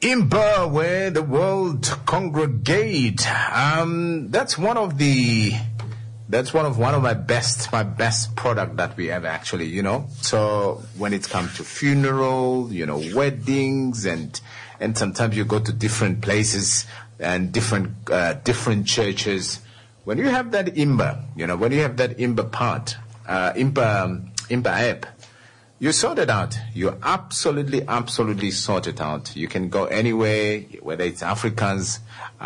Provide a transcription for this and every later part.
Imba, where the world congregate. That's one of my best product that we have actually, So when it comes to funeral, weddings and sometimes you go to different places and different churches. When you have that Imba, when you have that Imba part, Imba app, you sort it out. You absolutely sort it out. You can go anywhere, whether it's Africans,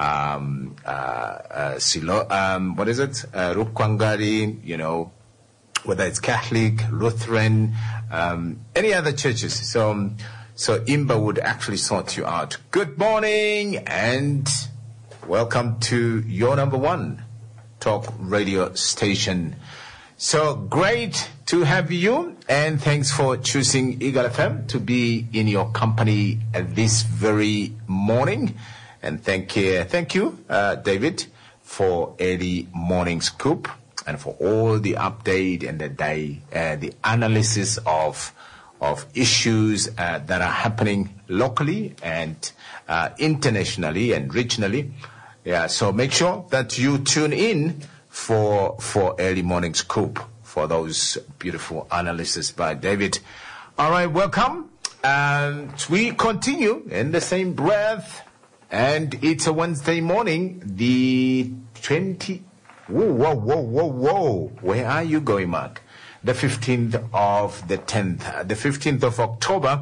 Rukwangari, whether it's Catholic, Lutheran, any other churches. So Imba would actually sort you out. Good morning and welcome to your number one talk radio station. So great to have you, and thanks for choosing Eagle FM to be in your company this very morning. And thank you, David, for early morning scoop and for all the update and the analysis of issues that are happening locally and internationally and regionally. Yeah, so make sure that you tune in for early morning scoop for those beautiful analysis by David. All right, welcome. And we continue in the same breath. And it's a Wednesday morning, the 20... Whoa. Where are you going, Mark? The 15th of the 10th, the 15th of October,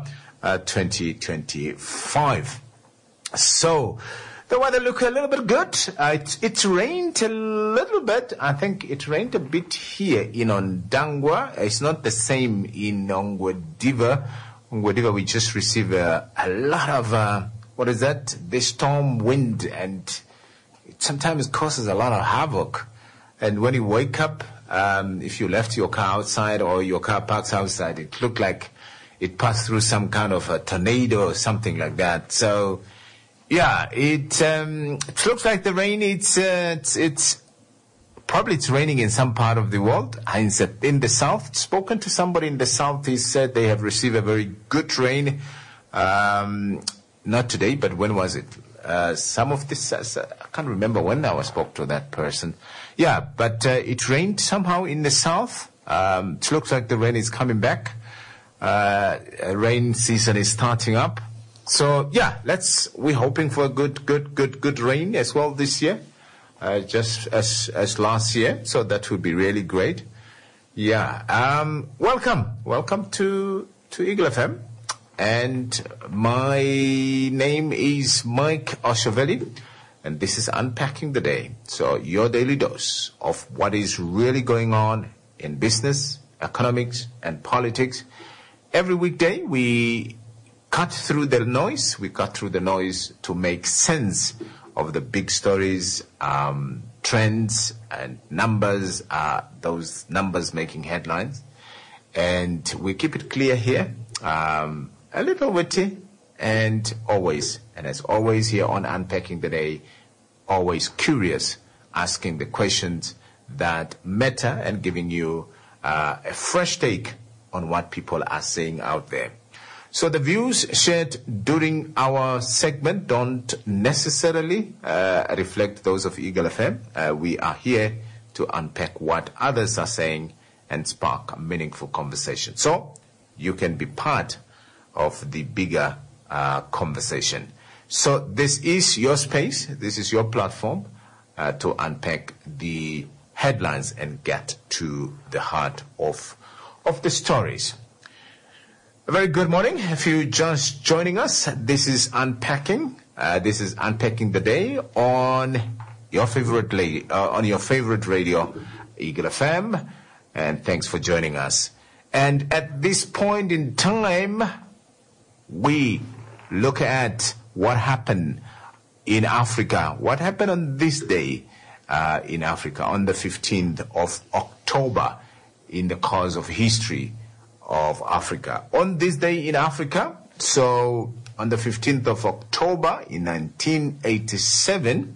2025. So... the weather look a little bit good. It rained a little bit. I think it rained a bit here in Ondangwa. It's not the same in Ongwediva. Ongwediva, we just received a lot of, the storm wind, and it sometimes causes a lot of havoc. And when you wake up, if you left your car outside or your car parks outside, it looked like it passed through some kind of a tornado or something like that. So, yeah, it looks like the rain. It's probably raining in some part of the world. In the south, spoken to somebody in the south, he said they have received a very good rain. Not today, but when was it? Some of this, I can't remember when I spoke to that person. Yeah, but it rained somehow in the south. It looks like the rain is coming back. Rain season is starting up. So yeah, we're hoping for a good rain as well this year, just as last year. So that would be really great. Yeah. Welcome to Eagle FM, and my name is Mike Oshavelli, and this is Unpacking the Day. So your daily dose of what is really going on in business, economics, and politics. Every weekday we cut through the noise. We cut through the noise to make sense of the big stories, trends, and numbers, those numbers making headlines. And we keep it clear here, a little witty, and as always here on Unpacking the Day, always curious, asking the questions that matter and giving you a fresh take on what people are saying out there. So the views shared during our segment don't necessarily reflect those of Eagle FM. We are here to unpack what others are saying and spark a meaningful conversation. So you can be part of the bigger conversation. So this is your space. This is your platform to unpack the headlines and get to the heart of the stories. A very good morning. If you're just joining us, this is Unpacking. This is Unpacking the Day on your favorite radio, Eagle FM. And thanks for joining us. And at this point in time, we look at what happened in Africa. What happened on this day in Africa, on the 15th of October, in the course of history of Africa. On this day in Africa, so on the 15th of October in 1987,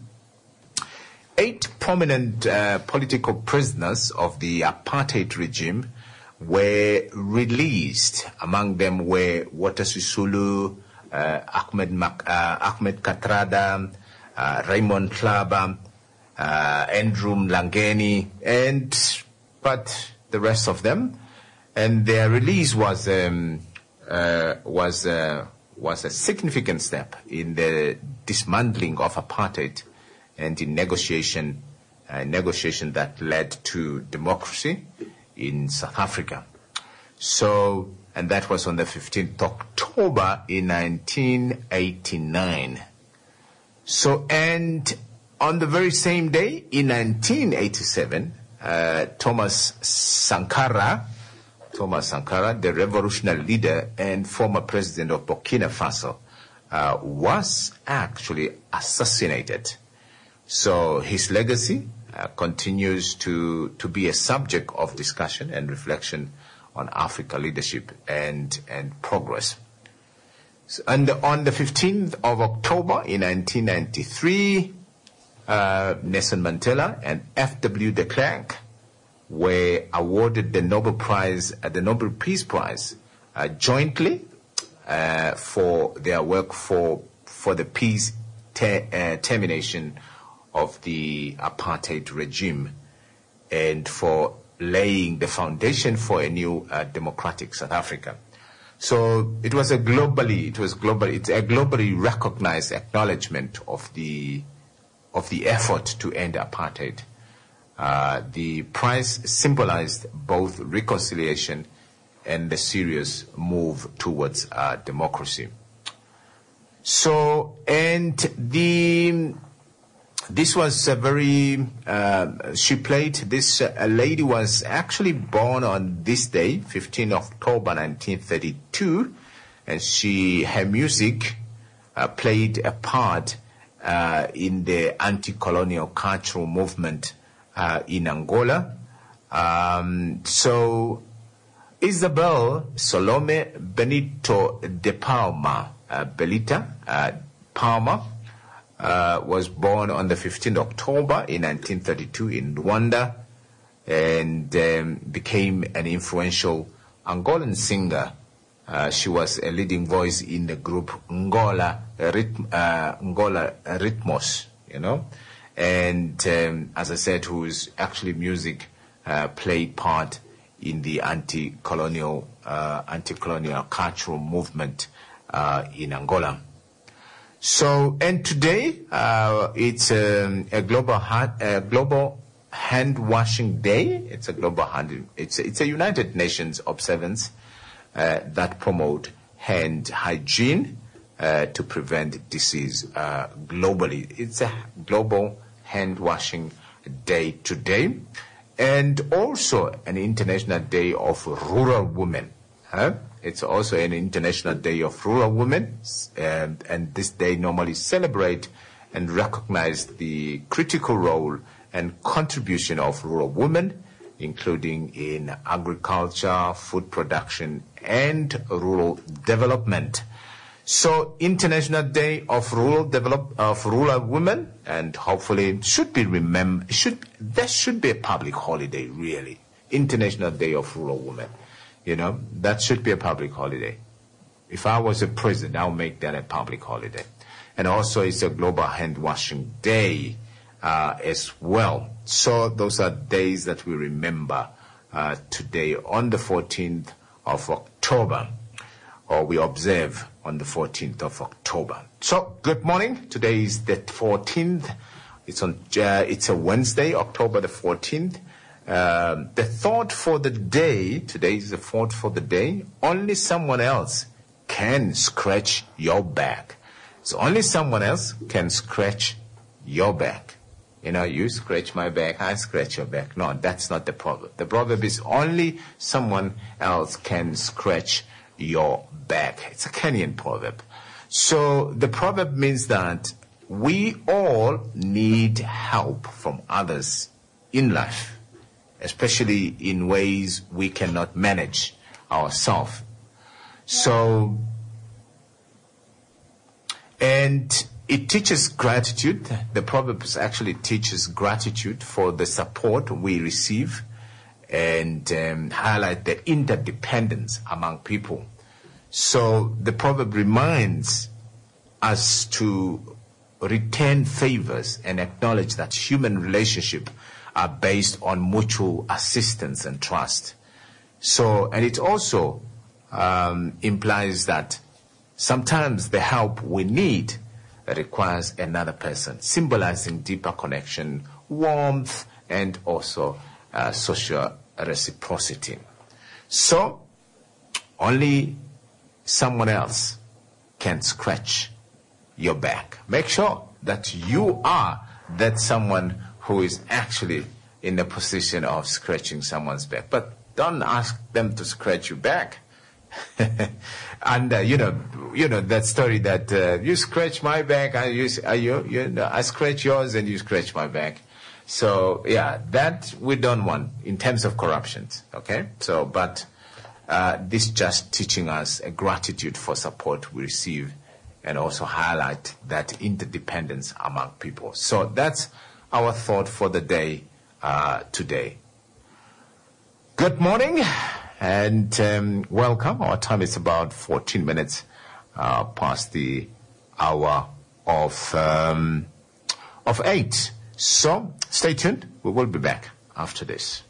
8 prominent political prisoners of the apartheid regime were released. Among them were Walter Sisulu, Ahmed Kathrada, Raymond Klaba, Andrew Mlangeni, but the rest of them. And their release was a significant step in the dismantling of apartheid and in negotiation that led to democracy in South Africa. So, and that was on the 15th October in 1989. So, and on the very same day in 1987, Thomas Sankara, the revolutionary leader and former president of Burkina Faso, was actually assassinated. So his legacy continues to be a subject of discussion and reflection on Africa leadership and progress. So, and on the 15th of October in 1993, Nelson Mandela and F.W. de Klerk were awarded the Nobel Peace Prize jointly for their work for the peace termination of the apartheid regime and for laying the foundation for a new democratic South Africa. So it's a globally recognized acknowledgement of the effort to end apartheid. The prize symbolized both reconciliation and the serious move towards democracy. So, and this was a very, this lady was actually born on this day, 15 October 1932, and her music played a part in the anti-colonial cultural movement in Angola. So Isabel Salome Benito de Palma, Belita Palma, was born on the 15th October in 1932 in Rwanda and became an influential Angolan singer. She was a leading voice in the group Ngola Ritmos, and as I said, whose actually music played part in the anti-colonial cultural movement in Angola. So, and today it's a global hand washing day. It's a global it's a United Nations observance that promote hand hygiene to prevent disease globally. It's a global hand washing day today, and also an International Day of Rural Women. It's also an International Day of Rural Women, and this day normally celebrate and recognize the critical role and contribution of rural women, including in agriculture, food production, and rural development. So, International Day of Rural Women, and hopefully should be there should be a public holiday, really. International Day of Rural Women. That should be a public holiday. If I was a president, I'll make that a public holiday. And also it's a Global Hand Washing Day as well. So those are days that we remember today on the 14th of October, or we observe on the 14th of October. So good morning. Today is the 14th. It's a Wednesday, October the 14th. The thought for the day, today is the thought for the day, only someone else can scratch your back. So only someone else can scratch your back. You scratch my back, I scratch your back. No, that's not the proverb. The proverb is only someone else can scratch your back. It's a Kenyan proverb. So the proverb means that we all need help from others in life, especially in ways we cannot manage ourselves. So, and it teaches gratitude. The Proverbs actually teaches gratitude for the support we receive and highlight the interdependence among people. So the proverb reminds us to return favors and acknowledge that human relationships are based on mutual assistance and trust. So, and it also implies that sometimes the help we need requires another person, symbolizing deeper connection, warmth, and also social reciprocity. So, only someone else can scratch your back. Make sure that you are that someone who is actually in the position of scratching someone's back. But don't ask them to scratch your back. And you know that story that you scratch my back, I scratch yours, and you scratch my back. So yeah, that we don't want in terms of corruptions. Okay, so but this just teaching us a gratitude for support we receive, and also highlight that interdependence among people. So that's our thought for the day today. Good morning and welcome. Our time is about 14 minutes past the hour of 8. So stay tuned. We will be back after this.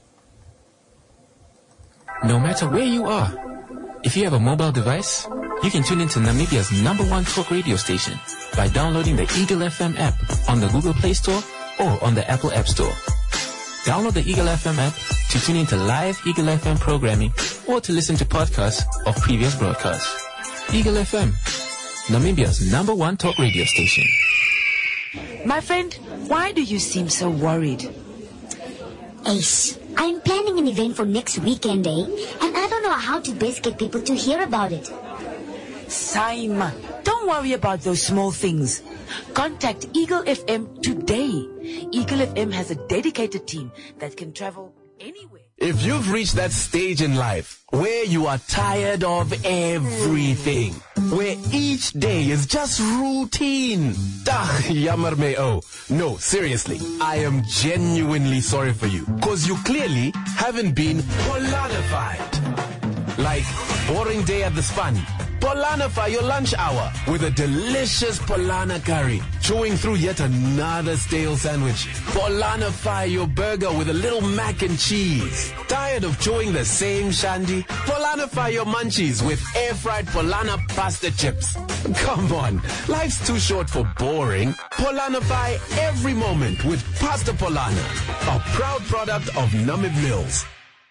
No matter where you are, if you have a mobile device, you can tune into Namibia's #1 talk radio station by downloading the Eagle FM app on the Google Play Store or on the Apple App Store. Download the Eagle FM app to tune into live Eagle FM programming or to listen to podcasts of previous broadcasts. Eagle FM, Namibia's #1 talk radio station. My friend, why do you seem so worried? Ace, I'm planning an event for next weekend, and I don't know how to best get people to hear about it. Saima, don't worry about those small things. Contact Eagle FM today. Eagle FM has a dedicated team that can travel anywhere. If you've reached that stage in life where you are tired of everything, where each day is just routine, jammer me oh. No, seriously, I am genuinely sorry for you, because you clearly haven't been Polanified. Like, boring day at the span. Polanify your lunch hour with a delicious Polana curry, chewing through yet another stale sandwich. Polanify your burger with a little mac and cheese. Tired of chewing the same shandy? Polanify your munchies with air-fried Polana pasta chips. Come on, life's too short for boring. Polanify every moment with Pasta Polana, a proud product of Namib Mills.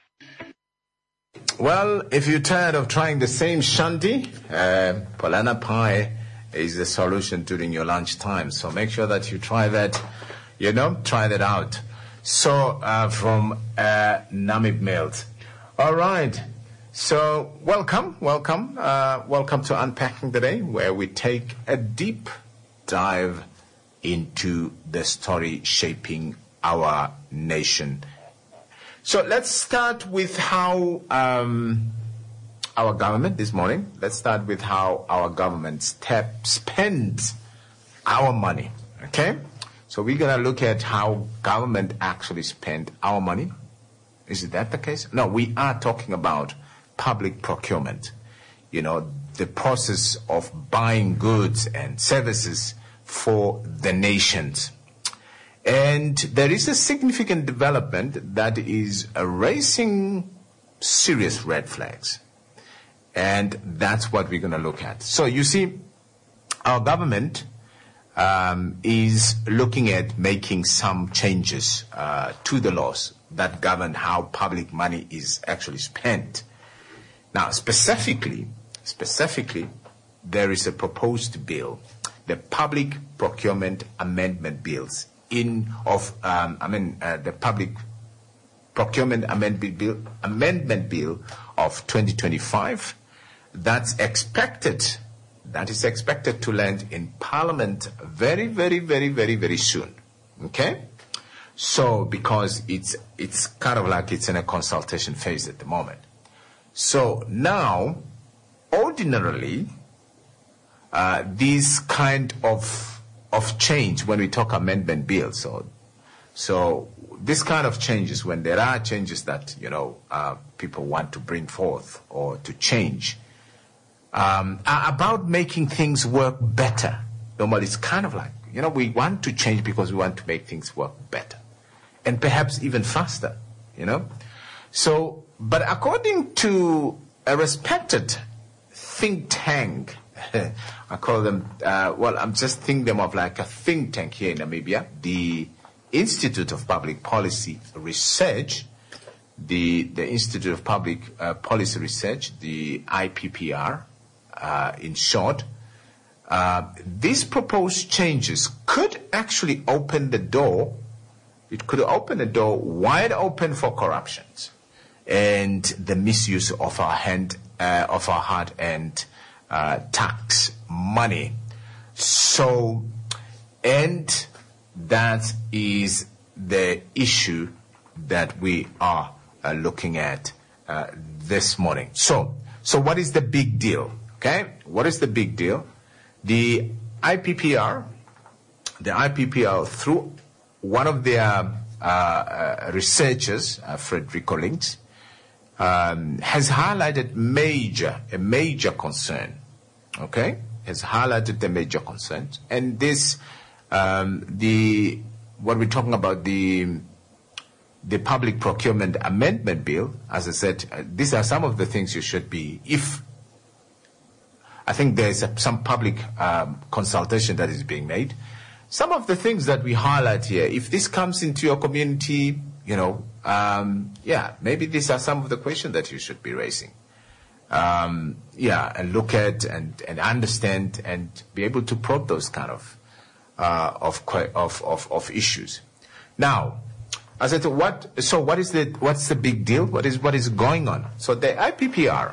Well, if you're tired of trying the same shandy, Polana pie is the solution during your lunch time. So make sure that you try that, try that out. So, from Namib Mills. All right. So, welcome to Unpacking the Day, where we take a deep dive into the story shaping our nation. So let's start with how our government this morning. Let's start with how our government spends our money. Okay, so we're gonna look at how government actually spend our money. Is that the case? No, we are talking about public procurement. The process of buying goods and services for the nations. And there is a significant development that is raising serious red flags. And that's what we're going to look at. So you see, our government is looking at making some changes to the laws that govern how public money is actually spent. Now, specifically, there is a proposed bill, the Public Procurement Amendment Bills, the Public Procurement Amendment Bill of 2025 that is expected to land in Parliament very, very, very, very, very soon. Okay? So, because it's kind of like it's in a consultation phase at the moment. So now, ordinarily, these kind of change, when we talk amendment bills, so this kind of changes, when there are changes that people want to bring forth or to change, are about making things work better. Normally, it's kind of like, we want to change because we want to make things work better. And perhaps even faster, So, but according to a respected think tank, I call them, I'm just thinking them of like a think tank here in Namibia, the Institute of Public Policy Research, the Institute of Public Policy Research, the IPPR, in short. These proposed changes could actually open the door. It could open the door wide open for corruptions and the misuse of our hard-earned tax money. So, and that is the issue that we are looking at this morning. So what is the big deal? Okay, what is the big deal? The IPPR, through one of their researchers, Frederico Links, has highlighted a major concern. Okay, has highlighted the major concerns, and this, what we're talking about, the Public Procurement Amendment Bill. As I said, these are some of the things you should be. If I think there's some public consultation that is being made. Some of the things that we highlight here, if this comes into your community, maybe these are some of the questions that you should be raising. And look at and understand and be able to probe those kind of issues. Now, as I said, what's the big deal? What is going on? So the IPPR,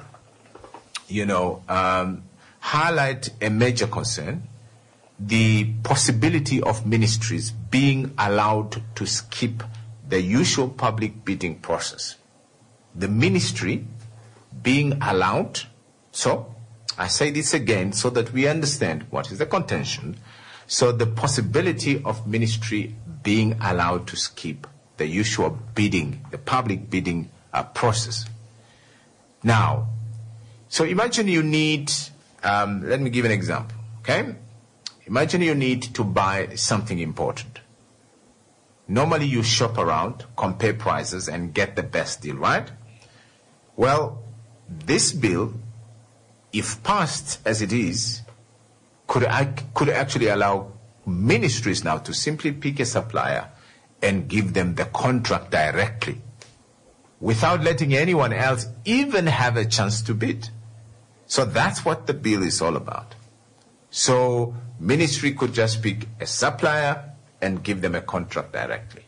highlight a major concern, the possibility of ministries being allowed to skip the usual public bidding process. The ministry being allowed, so I say this again so that we understand what is the contention. So the possibility of ministry being allowed to skip the usual bidding, the public bidding process. Now, so imagine you need, let me give an example, okay? Imagine you need to buy something important. Normally you shop around, compare prices, and get the best deal, right? Well, this bill, if passed as it is, could actually allow ministries now to simply pick a supplier and give them the contract directly without letting anyone else even have a chance to bid. So that's what the bill is all about. So ministry could just pick a supplier and give them a contract directly.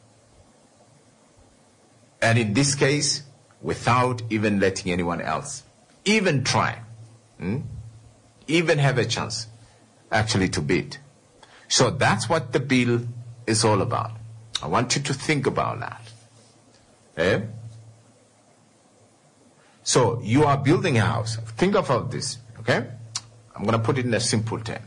And in this case, without even letting anyone else even try, even have a chance actually to bid. So that's what the bill is all about. I want you to think about that. Okay? So you are building a house. Think about this, okay? I'm going to put it in a simple term.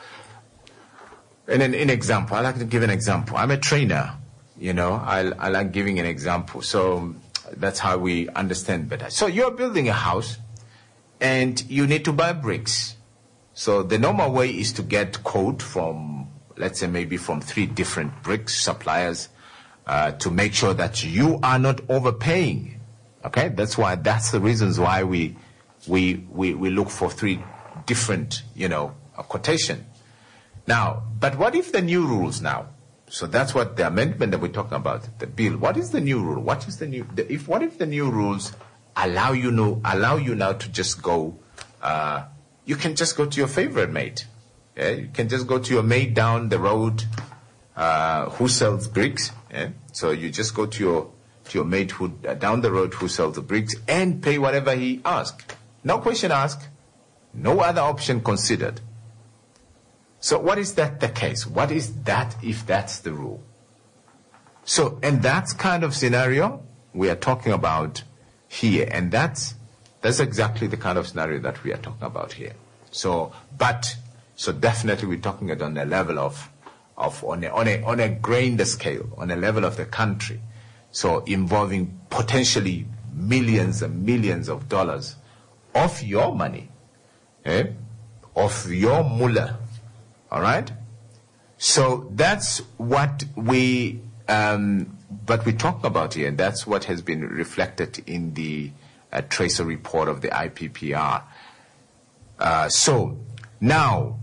And an example, I like to give an example. I'm a trainer, I like giving an example. So that's how we understand better. So you're building a house and you need to buy bricks. So the normal way is to get quote from, let's say maybe from 3 different bricks suppliers to make sure that you are not overpaying. Okay, that's the reasons why we look for 3 different, quotation. Now, but what if the new rules now? So that's what the amendment that we're talking about, the bill. What is the new rule? What is the new? What if the new rules allow you now to just go? You can just go to your favorite mate. Yeah? You can just go to your mate down the road who sells bricks. Yeah? So you just go to your mate who down the road who sells the bricks and pay whatever he asks. No question asked, no other option considered. So what is that the case? What is that if that's the rule? So, and that's kind of scenario we are talking about here, and that's exactly the kind of scenario that we are talking about here. So definitely we're talking it on a level of on a grander scale, on a level of the country. So involving potentially millions and millions of dollars of your money of your mullah. All right? So that's what we talk about here. That's what has been reflected in the tracer report of the IPPR. So now,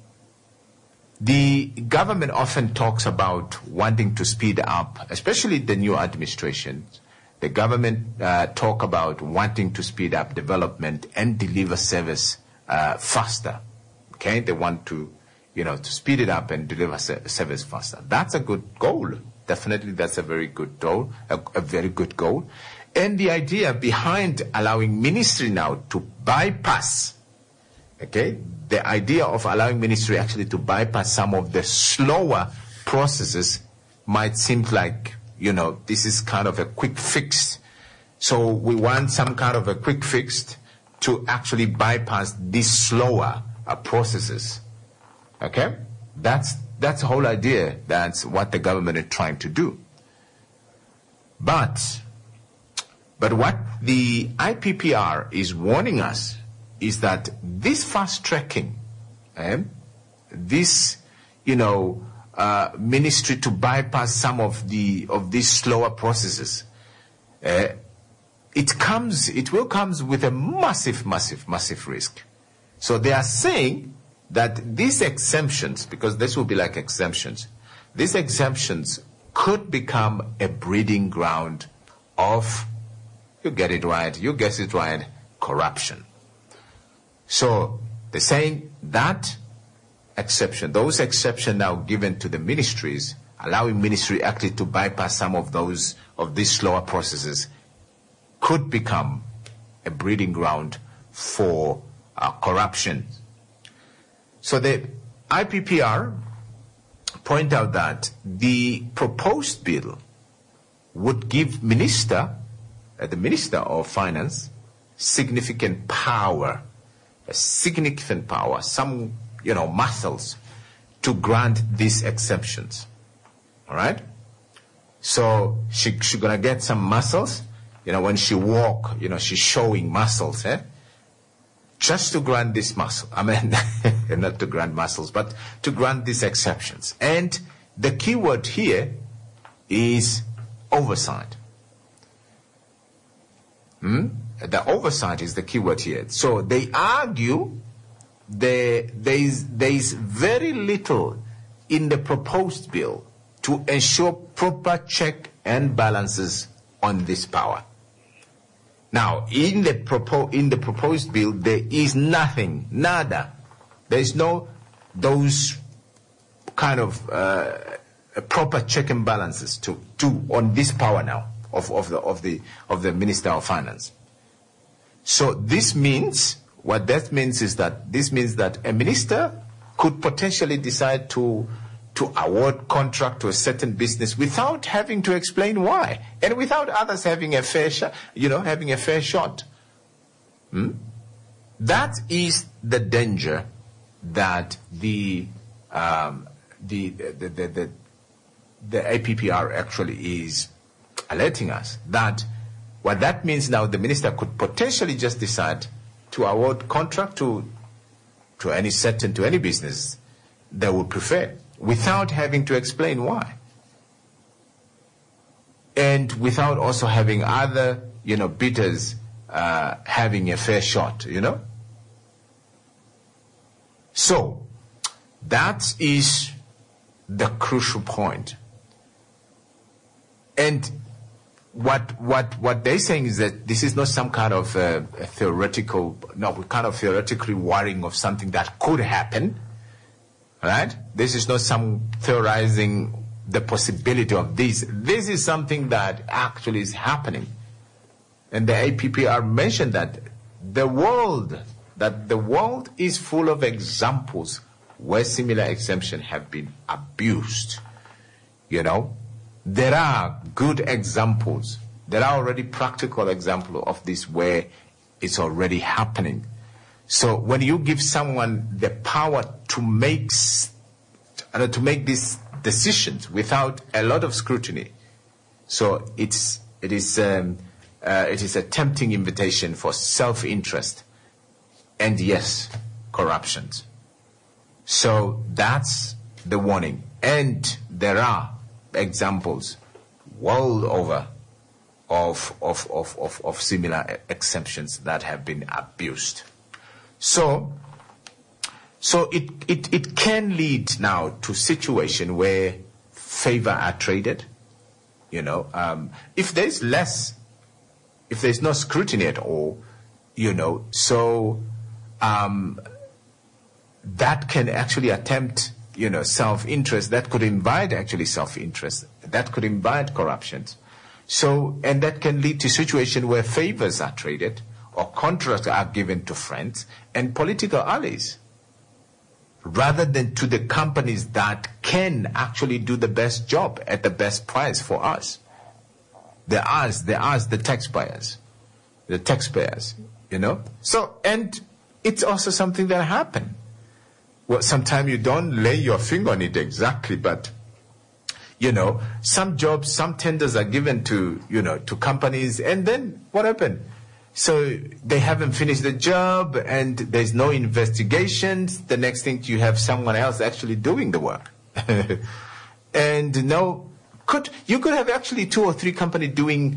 the government often talks about wanting to speed up, especially the new administration. The government talk about wanting to speed up development and deliver service faster. Okay, they want to, to speed it up and deliver service faster. That's a good goal. Definitely, that's a very good goal. A very good goal. And the idea behind allowing ministry now to bypass, the idea of allowing ministry actually to bypass some of the slower processes might seem like, this is kind of a quick fix. So we want some kind of a quick fix to actually bypass these slower processes. Okay? That's the whole idea. That's what the government is trying to do. But what the IPPR is warning us is that this fast tracking, this, ministry to bypass some of these slower processes, it will come with a massive risk. So they are saying that these exemptions, because this will be like exemptions, these exemptions could become a breeding ground of, you get it right, corruption. So they're saying that those exceptions now given to the ministries, allowing ministry actually to bypass some of these slower processes, could become a breeding ground for corruption. So the IPPR point out that the proposed bill would give the Minister of Finance significant power, some, muscles to grant these exemptions. All right? So she's going to get some muscles. When she walk, she's showing muscles, just to grant this muscle. I mean, not to grant muscles, but to grant these exceptions. And the key word here is oversight. The oversight is the key word here. So they argue there is very little in the proposed bill to ensure proper check and balances on this power. Now, in the proposed bill, there is nothing, nada. There is no those kind of proper check and balances to on this power now of the Minister of Finance. So this means this means that a minister could potentially decide to award contract to a certain business without having to explain why, and without others having a fair shot. That is the danger that the IPPR actually is alerting us. That what that means now, the minister could potentially just decide to award contract to any business they would prefer, without having to explain why, and without also having other bidders having a fair shot. So that is the crucial point. And what they're saying is that this is not some kind of theoretically worrying of something that could happen. Right? This is not some theorizing the possibility of this. This is something that actually is happening. And the IPPR mentioned that the world is full of examples where similar exemptions have been abused. There are good examples. There are already practical examples of this where it's already happening. So when you give someone the power to make these decisions without a lot of scrutiny, so it is a tempting invitation for self-interest, and yes, corruptions. So that's the warning. And there are examples world over of similar exemptions that have been abused. So it can lead now to a situation where favor are traded. If there's no scrutiny at all, that can actually attempt, self-interest, that could invite actually self-interest, that could invite corruptions. And that can lead to a situation where favors are traded or contracts are given to friends and political allies, rather than to the companies that can actually do the best job at the best price for us. The taxpayers, So, and it's also something that happened. Well, sometimes you don't lay your finger on it exactly, but some jobs, some tenders are given to companies, and then what happened? So they haven't finished the job, and there's no investigations. The next thing, you have someone else actually doing the work. And you could have actually 2 or 3 companies doing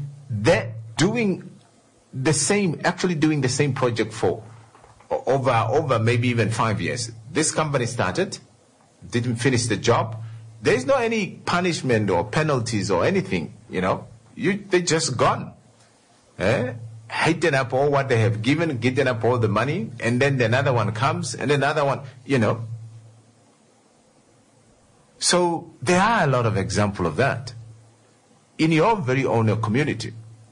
the same project for over maybe even 5 years. This company started, didn't finish the job. There's no any punishment or penalties or anything, they just gone. Eating up all what they have given, getting up all the money, and then another one comes, and another one, So there are a lot of examples of that in your very own community.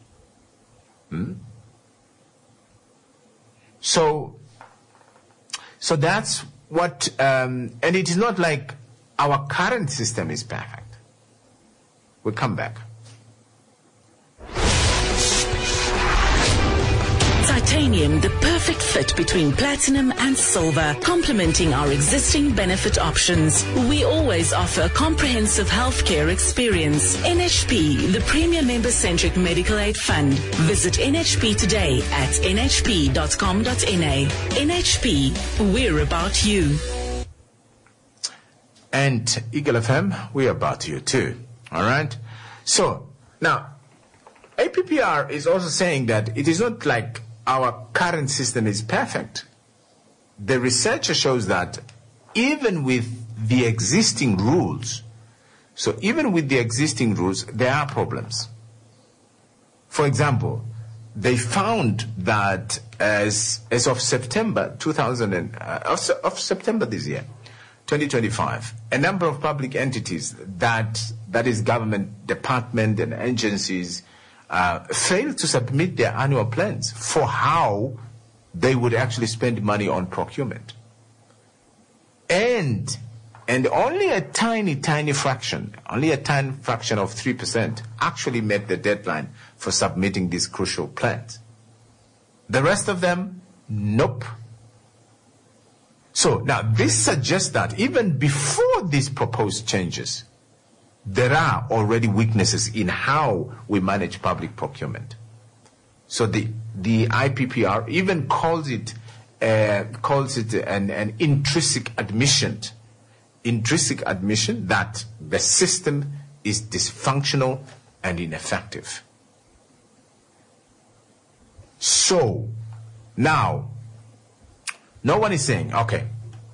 So that's what, and it is not like our current system is perfect. We'll come back. Titanium, the perfect fit between platinum and silver, complementing our existing benefit options. We always offer a comprehensive healthcare experience. NHP, the premier member-centric medical aid fund. Visit NHP today at nhp.com.na. NHP, we're about you. And Eagle FM, we're about you too. All right? So, now, APPR is also saying that it is not like our current system is perfect. The research shows that even with the existing rules, there are problems. For example, they found that as of September September this year, 2025, a number of public entities that is government department and agencies failed to submit their annual plans for how they would actually spend money on procurement. And only a tiny fraction of 3% actually met the deadline for submitting these crucial plans. The rest of them, nope. So now this suggests that even before these proposed changes, there are already weaknesses in how we manage public procurement. So the IPPR even calls it an intrinsic admission that the system is dysfunctional and ineffective. So now, no one is saying, okay,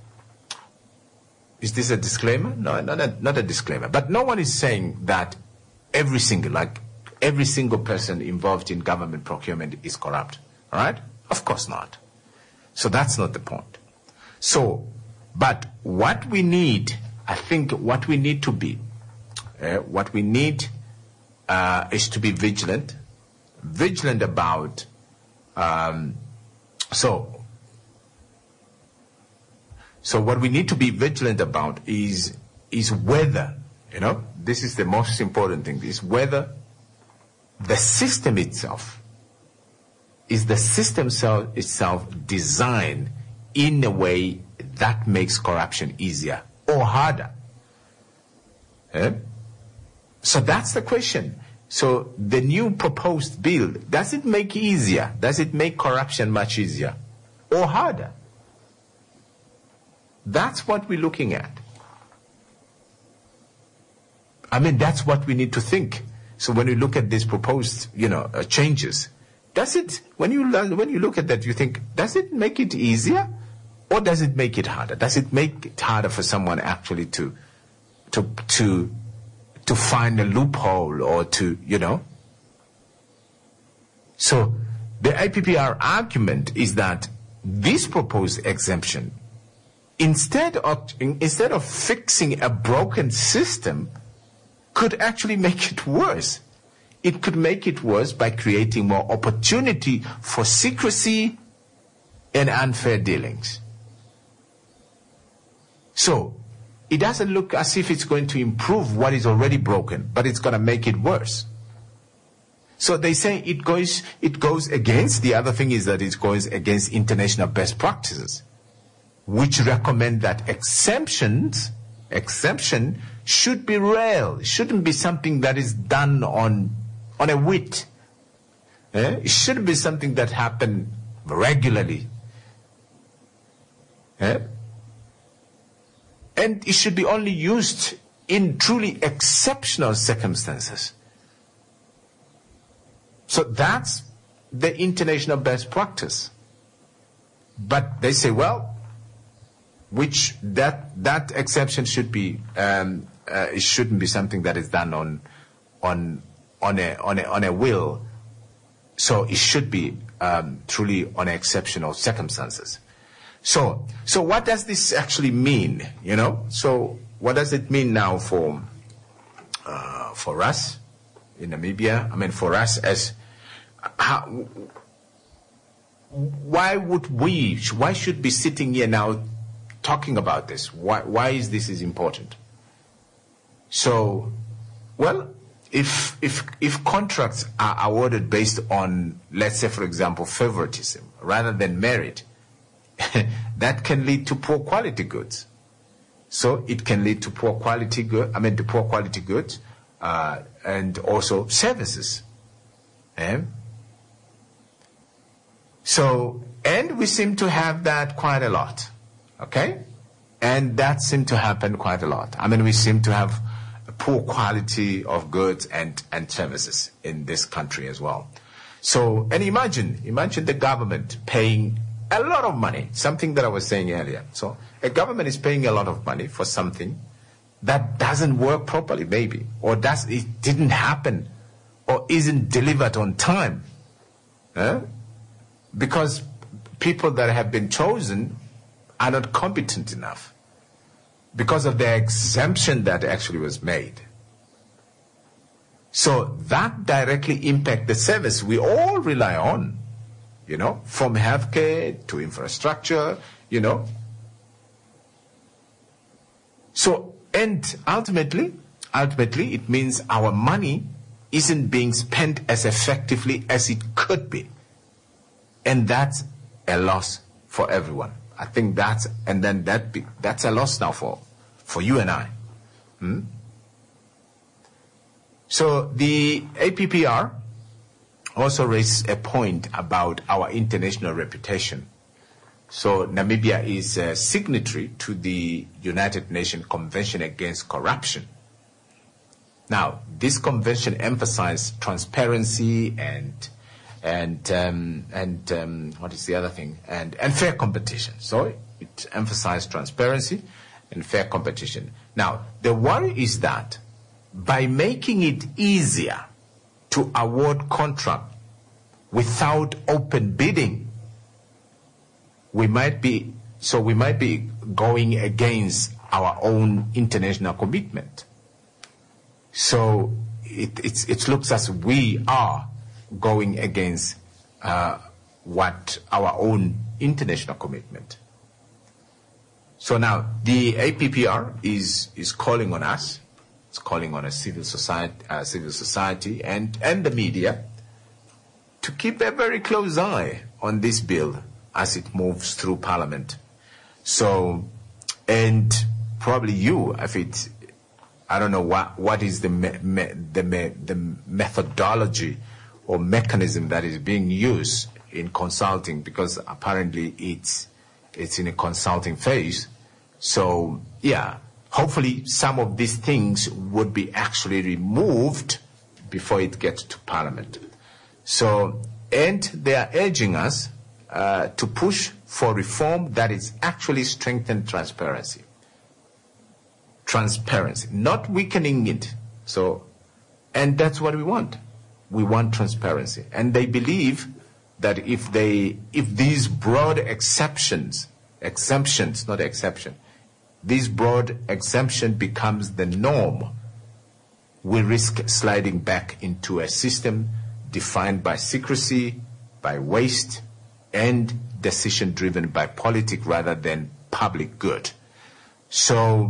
is this a disclaimer? No, not a disclaimer. But no one is saying that every single person involved in government procurement is corrupt. All right? Of course not. So that's not the point. So, but what we need, I think what we need to be, is to be vigilant about, So what we need to be vigilant about is whether, this is the most important thing, is whether the system itself, itself designed in a way that makes corruption easier or harder. So that's the question. So the new proposed bill, does it make it easier? Does it make corruption much easier or harder? That's what we're looking at. I mean, that's what we need to think. So when you look at these proposed, changes, does it, when you look at that, you think, does it make it easier, or does it make it harder? Does it make it harder for someone actually to find a loophole or to, So the IPPR argument is that this proposed exemption, instead of fixing a broken system, could actually make it worse. It could make it worse by creating more opportunity for secrecy and unfair dealings. So it doesn't look as if it's going to improve what is already broken, but it's going to make it worse. So they say it goes against, the other thing is that it goes against international best practices, which recommend that exemption should be rare. It shouldn't be something that is done on a whim. It shouldn't be something that happens regularly. And it should be only used in truly exceptional circumstances. So that's the international best practice. But they say, well, which that exception should be, it shouldn't be something that is done on a will. So it should be truly on exceptional circumstances. So what does this actually mean? So what does it mean now for us in Namibia? I mean, for us as why should be sitting here now talking about this? Why is this important? So, well, if contracts are awarded based on, let's say, for example, favoritism rather than merit, that can lead to poor quality goods. So it can lead to poor quality goods, and also services. So, and we seem to have that quite a lot, okay? And that seemed to happen quite a lot. I mean, we seem to have a poor quality of goods and services in this country as well. So, and imagine the government paying a lot of money, something that I was saying earlier. So, a government is paying a lot of money for something that doesn't work properly, maybe, or it didn't happen, or isn't delivered on time. Because people that have been chosen are not competent enough because of the exemption that actually was made. So that directly impacts the service we all rely on, from healthcare to infrastructure, So, and ultimately, it means our money isn't being spent as effectively as it could be. And that's a loss for everyone. I think that's a loss now for you and I. So the APPR also raised a point about our international reputation. So Namibia is a signatory to the United Nations Convention Against Corruption. Now, this convention emphasizes transparency and what is the other thing? And fair competition. So it emphasizes transparency and fair competition. Now, the worry is that by making it easier to award contract without open bidding, we might be going against our own international commitment. So it looks as we are going against what our own international commitment. So now the APPR is calling on us. It's calling on a civil society and the media to keep a very close eye on this bill as it moves through Parliament. So, and probably I don't know what is the methodology or mechanism that is being used in consulting, because apparently it's in a consulting phase. So, yeah, hopefully some of these things would be actually removed before it gets to Parliament. So, and they are urging us to push for reform that is actually strengthen transparency. Transparency, not weakening it. So, and that's what we want. We want transparency. And they believe that if these broad exemptions, not exception, this broad exemption becomes the norm, we risk sliding back into a system defined by secrecy, by waste, and decision driven by politics rather than public good. So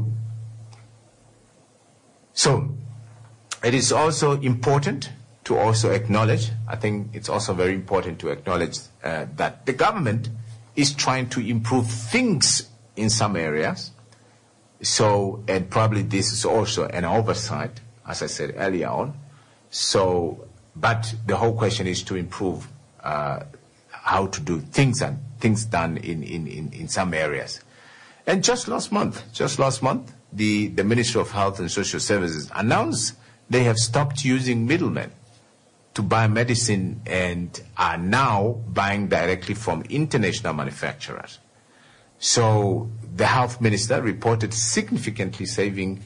it is also important to also acknowledge, I think it's also very important to acknowledge that the government is trying to improve things in some areas. So, and probably this is also an oversight, as I said earlier on. So, but the whole question is to improve how to do things and things done in some areas. And just last month, the Ministry of Health and Social Services announced they have stopped using middlemen to buy medicine and are now buying directly from international manufacturers. So the health minister reported significantly savings.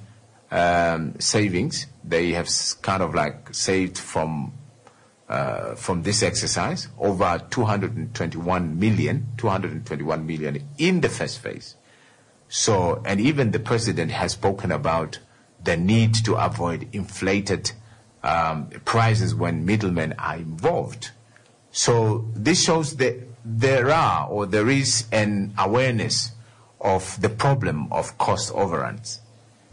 They have kind of like saved from this exercise over 221 million in the first phase. So, and even the president has spoken about the need to avoid inflated prices when middlemen are involved. So this shows that there is an awareness of the problem of cost overruns.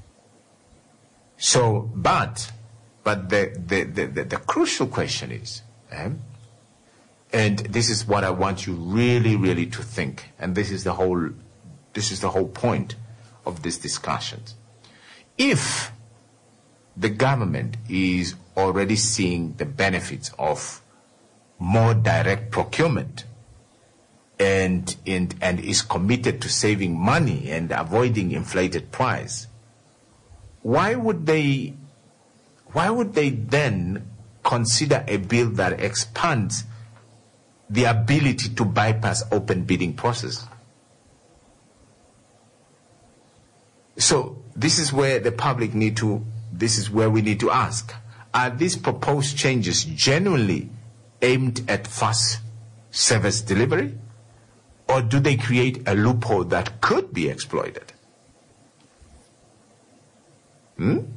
So, but the crucial question is, and this is what I want you really, really to think, and this is the whole point of this discussion. If the government is already seeing the benefits of more direct procurement and is committed to saving money and avoiding inflated price, why would they then consider a bill that expands the ability to bypass open bidding process? So this is where we need to ask, are these proposed changes genuinely aimed at fast service delivery, or do they create a loophole that could be exploited? And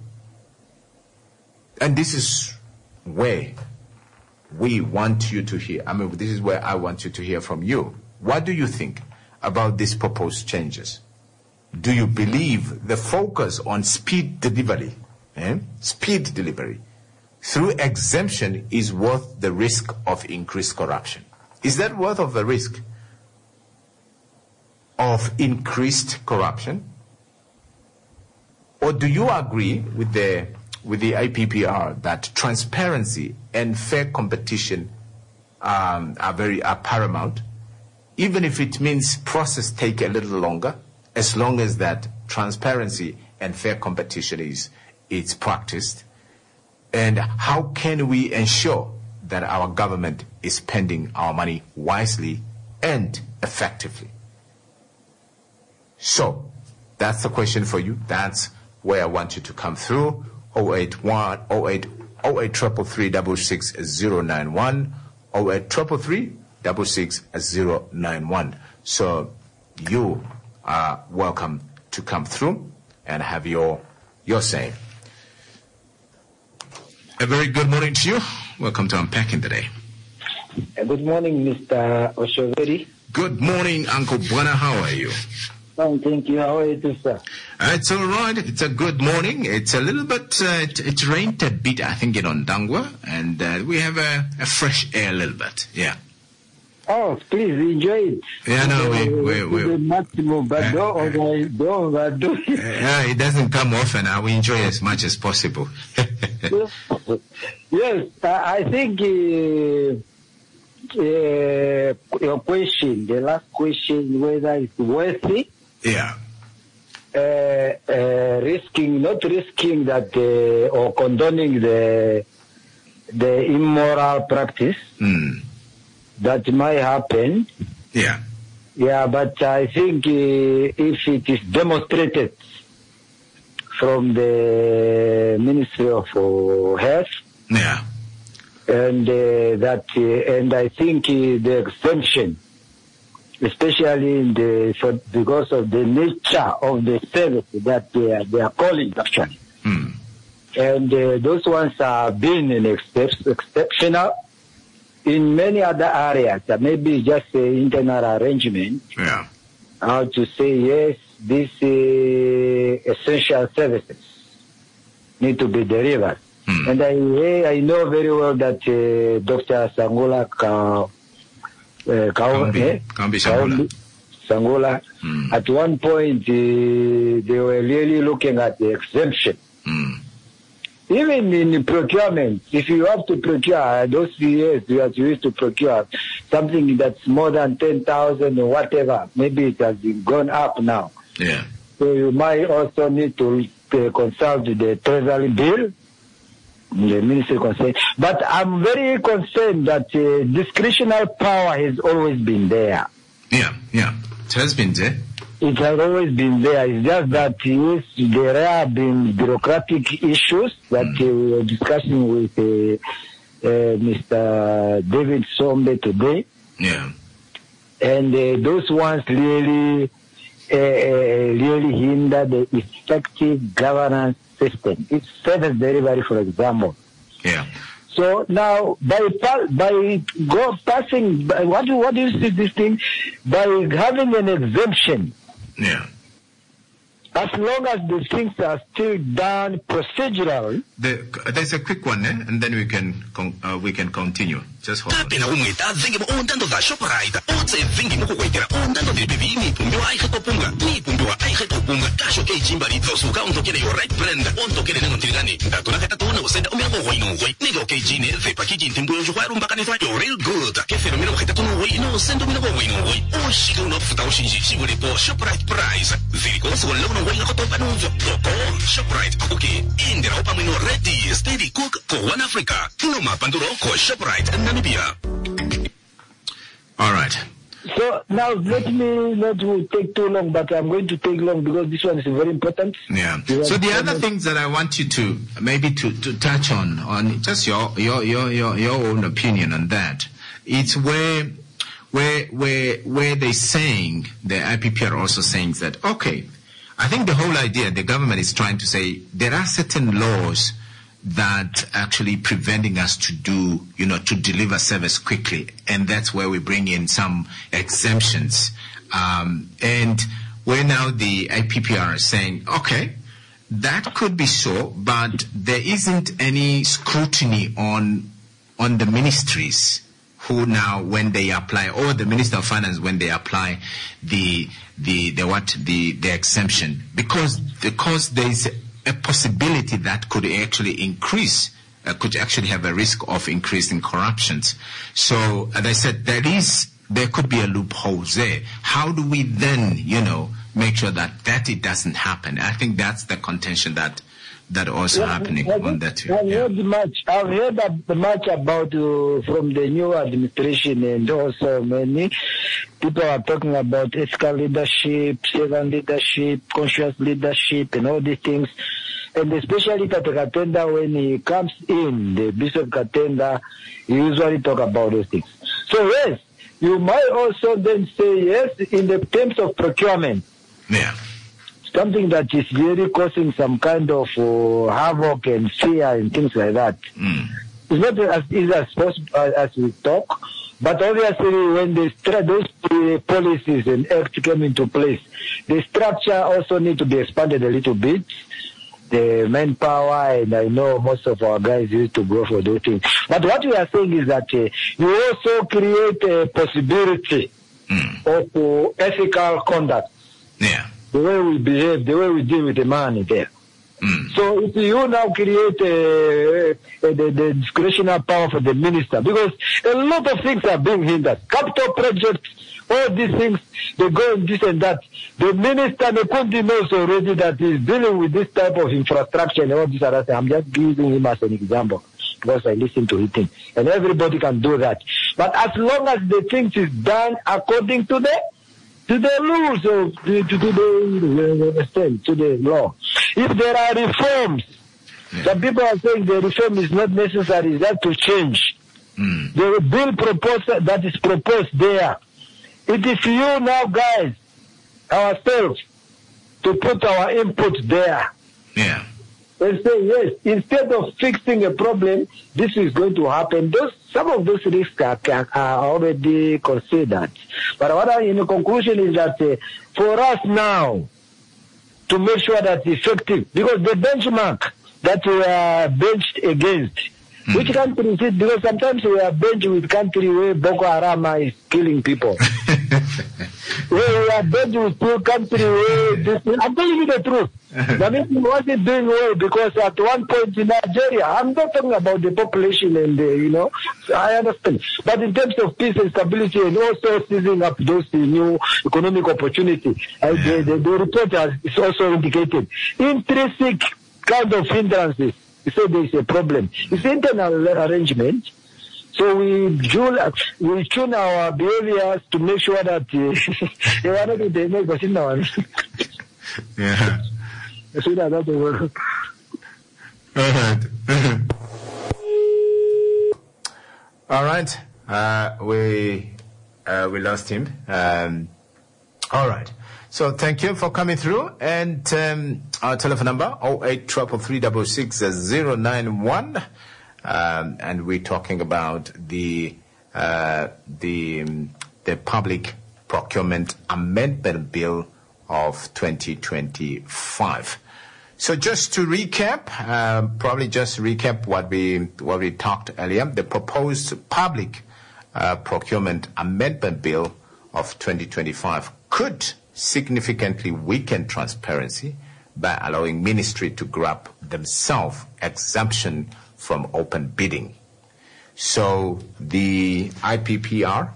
this is where we want you to hear. This is where I want you to hear from you. What do you think about these proposed changes? Do you believe the focus on speed delivery through exemption is worth the risk of increased corruption? Is that worth of the risk of increased corruption? Or do you agree with the IPPR that transparency and fair competition are paramount, even if it means process take a little longer, as long as that transparency and fair competition is practiced? And how can we ensure that our government is spending our money wisely and effectively? So that's the question for you. That's where I want you to come through. 0833366091, 0833366091. So you are welcome to come through and have your say. A very good morning to you. Welcome to Unpacking Today. Good morning, Mr. Oshoveri. Good morning, Uncle Bwana. How are you? Fine, thank you. How are you too, sir? It's all right. It's a good morning. It's a little bit, it rained a bit, I think, in Ondangwa, and we have a fresh air a little bit. Yeah. Oh, please enjoy it. Yeah, no, we maximum, but don't. It doesn't come often. We enjoy as much as possible. Yes, I think your question, the last question, whether it's worthy. Yeah. not risking that or condoning the immoral practice that might happen. Yeah. Yeah, but I think if it is demonstrated from the Ministry of Health, yeah, and and I think the exemption, especially because of the nature of the service that they are calling actually, and those ones are being exceptional. In many other areas, maybe just an internal arrangement. Yeah. How to say yes, these essential services need to be delivered. And I know very well that Dr. Sangula Kambi Sangula, at one point they were really looking at the exemption. Even in procurement, if you have to procure, those years you used to procure something that's more than 10,000 or whatever, maybe it has gone up now. Yeah. So you might also need to consult the Treasury bill, the Ministry concerned. But I'm very concerned that discretionary power has always been there. Yeah, yeah. It has been there. It has always been there. It's just that yes, there have been bureaucratic issues that we were discussing with Mr. David Sombe today. Yeah. And those ones really hinder the effective governance system. It's service delivery, for example. Yeah. So now, passing, what do you see this thing? By having an exemption. Yeah. As long as the things are still done procedurally. There's a quick one, and then we can continue. Just hold on. ShopRite, okay. Indira upamino ready, steady cook, ko One Africa. Noma panduro ko ShopRite, Namibia. All right. So now let me not take too long, but I'm going to take long because this one is very important. Yeah. So the other things that I want you to maybe to touch on just your own opinion on that. It's where they're saying, the IPP are also saying that, okay, I think the whole idea, the government is trying to say there are certain laws that actually preventing us to deliver service quickly. And that's where we bring in some exemptions. And where now the IPP are saying, okay, that could be so, but there isn't any scrutiny on the ministries who now, when they apply, or the Minister of Finance when they apply the exemption, because there is a possibility that could actually increase, could actually have a risk of increasing corruptions. So, as I said, there could be a loophole there. How do we then, make sure that it doesn't happen? I think that's the contention that also happening on that. I've heard much about from the new administration, and also many people are talking about ethical leadership, servant leadership, conscious leadership, and all these things. And especially Tate Katenda, when he comes in, the Bishop Katenda, he usually talk about those things. So yes, you might also then say yes in the terms of procurement. Yeah. Something that is really causing some kind of havoc and fear and things like that. It's not as easy as possible as we talk, but obviously when those policies and acts came into place, the structure also need to be expanded a little bit. The manpower, and I know most of our guys used to go for those things. But what we are saying is that you also create a possibility of ethical conduct. Yeah. The way we behave, the way we deal with the money there. So if you now create the discretionary power for the minister, because a lot of things are being hindered. Capital projects all these things, they go and this and that. The minister, Nekundi, knows already that he's dealing with this type of infrastructure and all this other thing. I'm just using him as an example because I listen to him. And everybody can do that. But as long as the things is done according to the rules of to the law. If there are reforms, some people are saying the reform is not necessary, it's have to change. The bill proposal that is proposed there, it is you now guys, ourselves, to put our input there. Yeah. And say, yes, instead of fixing a problem, this is going to happen. Some of those risks are already considered. But what in the conclusion is that for us now, to make sure that it's effective, because the benchmark that we are benched against, which country is it? Because sometimes we are benched with country where Boko Haram is killing people. Where we are benched with country where I'm telling you the truth. I mean, he wasn't doing well because at one point in Nigeria, I'm not talking about the population and so I understand. But in terms of peace and stability and also seizing up those new economic opportunities, the report is also indicated intrinsic kind of hindrances. So there is a problem. It's internal arrangement. So we tune our behaviors to make sure that they are not in the negotiation. Yeah. All right. We lost him. All right. So thank you for coming through. And our telephone number 0833366091. And we're talking about the Public Procurement Amendment Bill of 2025. So just to recap, probably just recap what we talked earlier. The proposed Public Procurement Amendment Bill of 2025 could significantly weaken transparency by allowing ministry to grab themselves exemption from open bidding. So the IPPR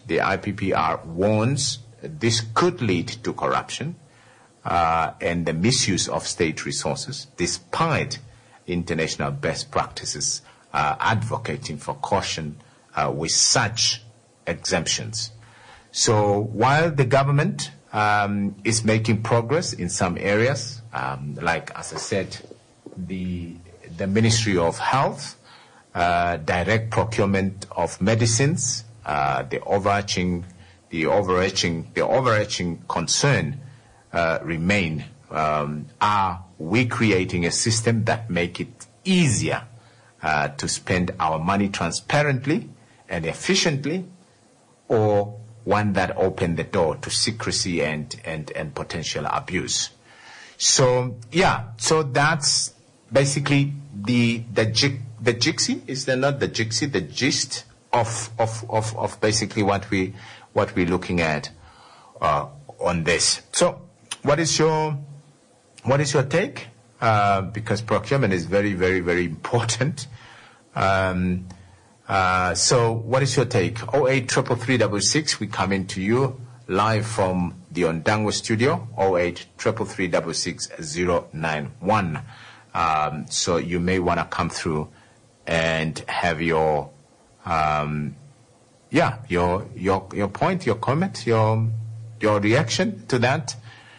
warns this could lead to corruption and the misuse of state resources, despite international best practices advocating for caution with such exemptions. So while the government is making progress in some areas, like, as I said, the Ministry of Health, direct procurement of medicines, the overarching concern remain. Are we creating a system that make it easier to spend our money transparently and efficiently, or one that open the door to secrecy and potential abuse? So so that's basically the jixi, is there not the jixi, the gist of basically what we're looking at on this. So what is your take? Because procurement is very, very, very important. So what is your take? 083336, we come into you live from the Ondangwa studio. 0833366091. So you may want to come through and have your point, your comment, your reaction to that.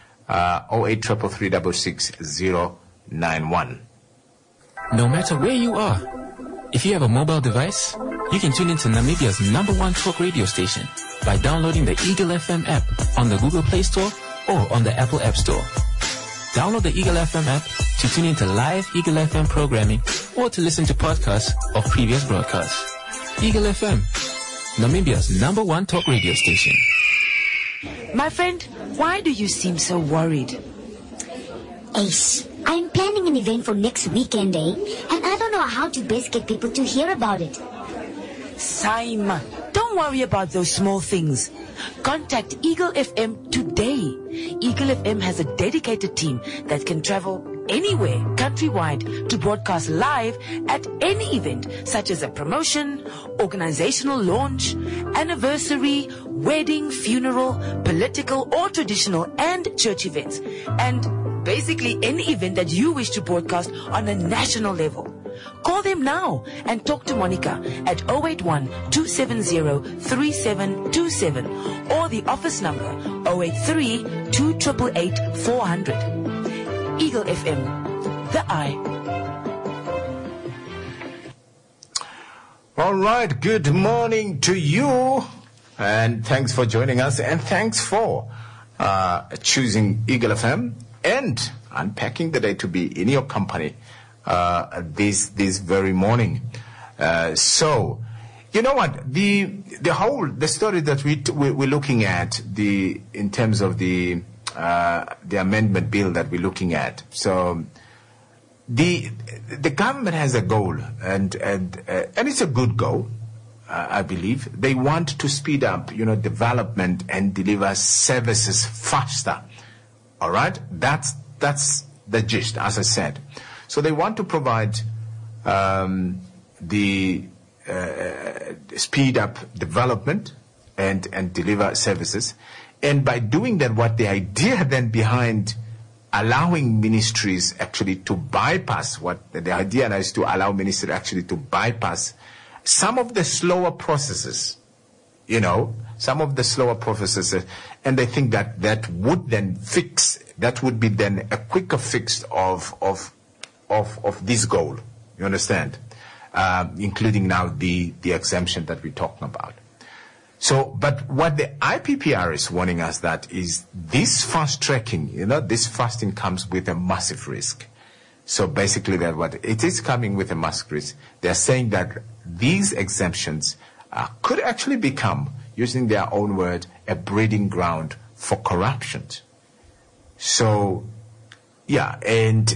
0833366091. No matter where you are, if you have a mobile device, you can tune into Namibia's #1 talk radio station by downloading the Eagle FM app on the Google Play Store or on the Apple App Store. Download the Eagle FM app to tune into live Eagle FM programming or to listen to podcasts of previous broadcasts. Eagle FM, Namibia's #1 talk radio station. My friend, why do you seem so worried? Ace, I'm planning an event for next weekend, and I don't know how to best get people to hear about it. Saima, don't worry about those small things. Contact Eagle FM today. Eagle FM has a dedicated team that can travel anywhere countrywide to broadcast live at any event such as a promotion, organizational launch, anniversary, wedding, funeral, political or traditional and church events, and basically any event that you wish to broadcast on a national level. Call them now and talk to Monica at 081-270-3727 or the office number 083-288-400. Eagle FM, the eye. All right, good morning to you, and thanks for joining us, and thanks for choosing Eagle FM and unpacking the day to be in your company this very morning. So, you know what, the story that we're looking at, in terms of the amendment bill that we're looking at. So the government has a goal, and it's a good goal, I believe. They want to speed up, development and deliver services faster. All right, that's the gist, as I said. So they want to provide the speed up development and deliver services. And by doing that, what the idea then behind allowing ministries actually to bypass, the idea is to allow ministries actually to bypass some of the slower processes, some of the slower processes, and they think that would be then a quicker fix of this goal. You understand? Including now the exemption that we're talking about. So, but what the IPPR is warning us that is this fast tracking, this fasting comes with a massive risk. So basically that what it is coming with a massive risk. They're saying that these exemptions could actually become, using their own word, a breeding ground for corruption. So, yeah, and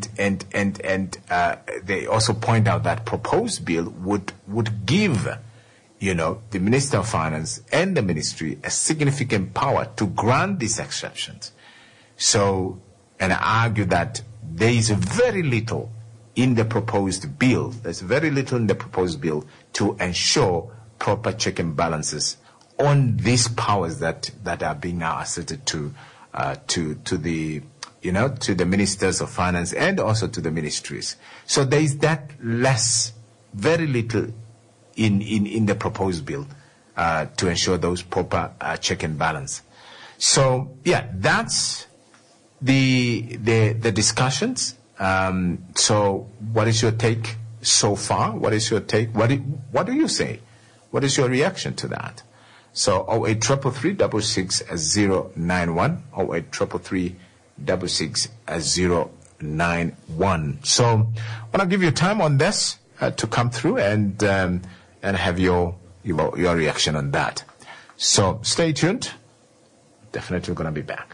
they also point out that proposed bill would give, the Minister of Finance and the ministry a significant power to grant these exceptions. So, and I argue that there is very little in the proposed bill. There's very little in the proposed bill to ensure proper check and balances on these powers that are being now asserted to the ministers of finance and also to the ministries. So there is that very little in the proposed bill to ensure those proper check and balance. So yeah, that's the discussions. So what is your take so far? What is your take? What do you say? What is your reaction to that? So 08333669091, 08333669091. So I want to give you time on this to come through and have your reaction on that. So stay tuned. Definitely going to be back.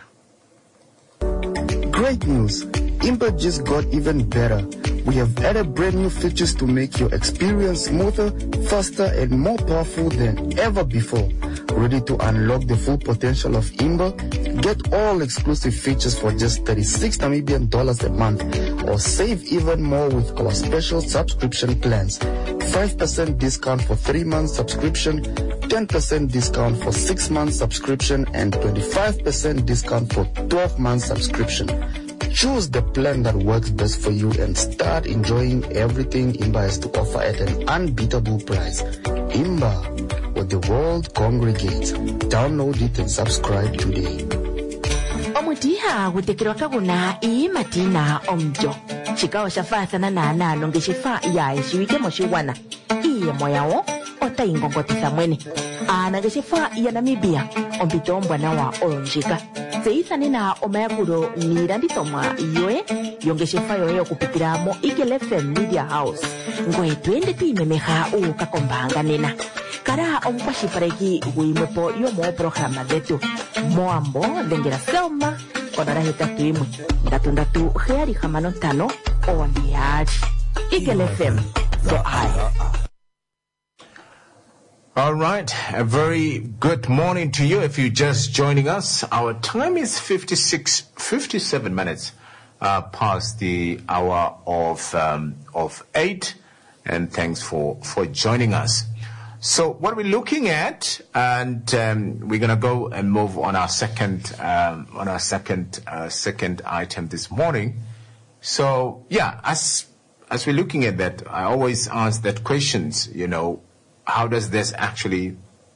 Great news! Imba just got even better. We have added brand new features to make your experience smoother, faster, and more powerful than ever before. Ready to unlock the full potential of Imba? Get all exclusive features for just 36 Namibian dollars a month, or save even more with our special subscription plans. 5% discount for 3 months subscription, 10% discount for 6 months subscription, and 25% discount for 12 months subscription. Choose the plan that works best for you and start enjoying everything Imba has to offer at an unbeatable price. Imba, where the world congregates. Download it and subscribe today. Omudiha gutekirwa kaguna imatina omjo. Chikao shafasa na nalo ngeshifa ya ishiwike moshiwana. Iye moyao ota ingongotisa mwene. Ana ngeshifa ya Namibia ombito mbwana wa olonjika. Seisa nina omayakuro niranditoma yoe yongeshefa yoe kupitira mo Eagle FM Media House. Ngoe twende tuimemeha ukakombanga nena. Kara ompashipareki uimwepo yomo programa detu. Moambo dengera selma konara hita tuimwe. Ndatu heari hamano tano ondiari. Eagle FM. So I. All right, a very good morning to you if you're just joining us. Our time is 57 minutes past the hour of 8, and thanks for joining us. So what we're looking at, and we're going to go and move on our second item this morning. So yeah, as we're looking at that, I always ask that questions. How does this actually,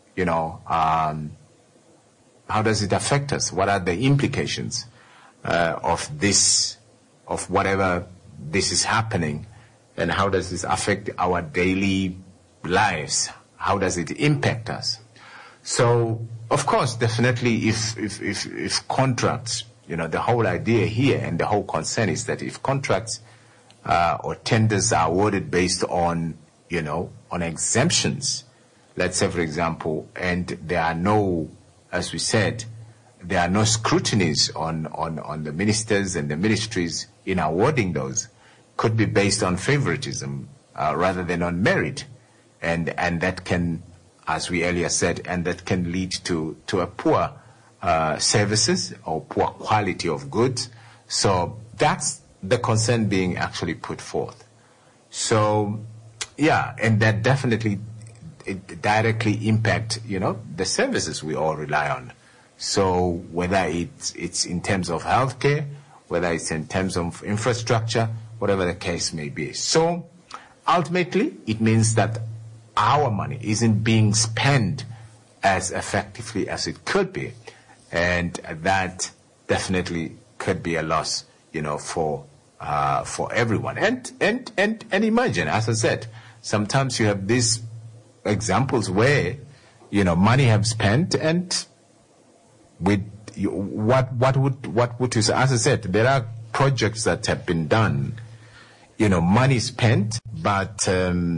how does it affect us? What are the implications of this, of whatever this is happening, and how does this affect our daily lives? How does it impact us? So, of course, definitely, if contracts, the whole idea here and the whole concern is that if contracts or tenders are awarded based on, on exemptions, let's say, for example, and there are no, as we said, there are no scrutinies on the ministers and the ministries in awarding those, could be based on favoritism rather than on merit. And that can, as we earlier said, and that can lead to a poor services or poor quality of goods. So that's the concern being actually put forth. So, yeah, and that definitely it directly impact, the services we all rely on. So whether it's in terms of healthcare, whether it's in terms of infrastructure, whatever the case may be. So ultimately, it means that our money isn't being spent as effectively as it could be. And that definitely could be a loss, for everyone. And imagine, as I said, sometimes you have these examples where, money have spent and with what would you say? As I said, there are projects that have been done, money spent, but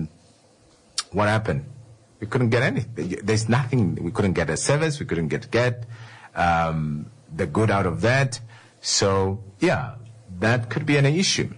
what happened? We couldn't get anything. There's nothing. We couldn't get a service. We couldn't get the good out of that. So yeah, that could be an issue.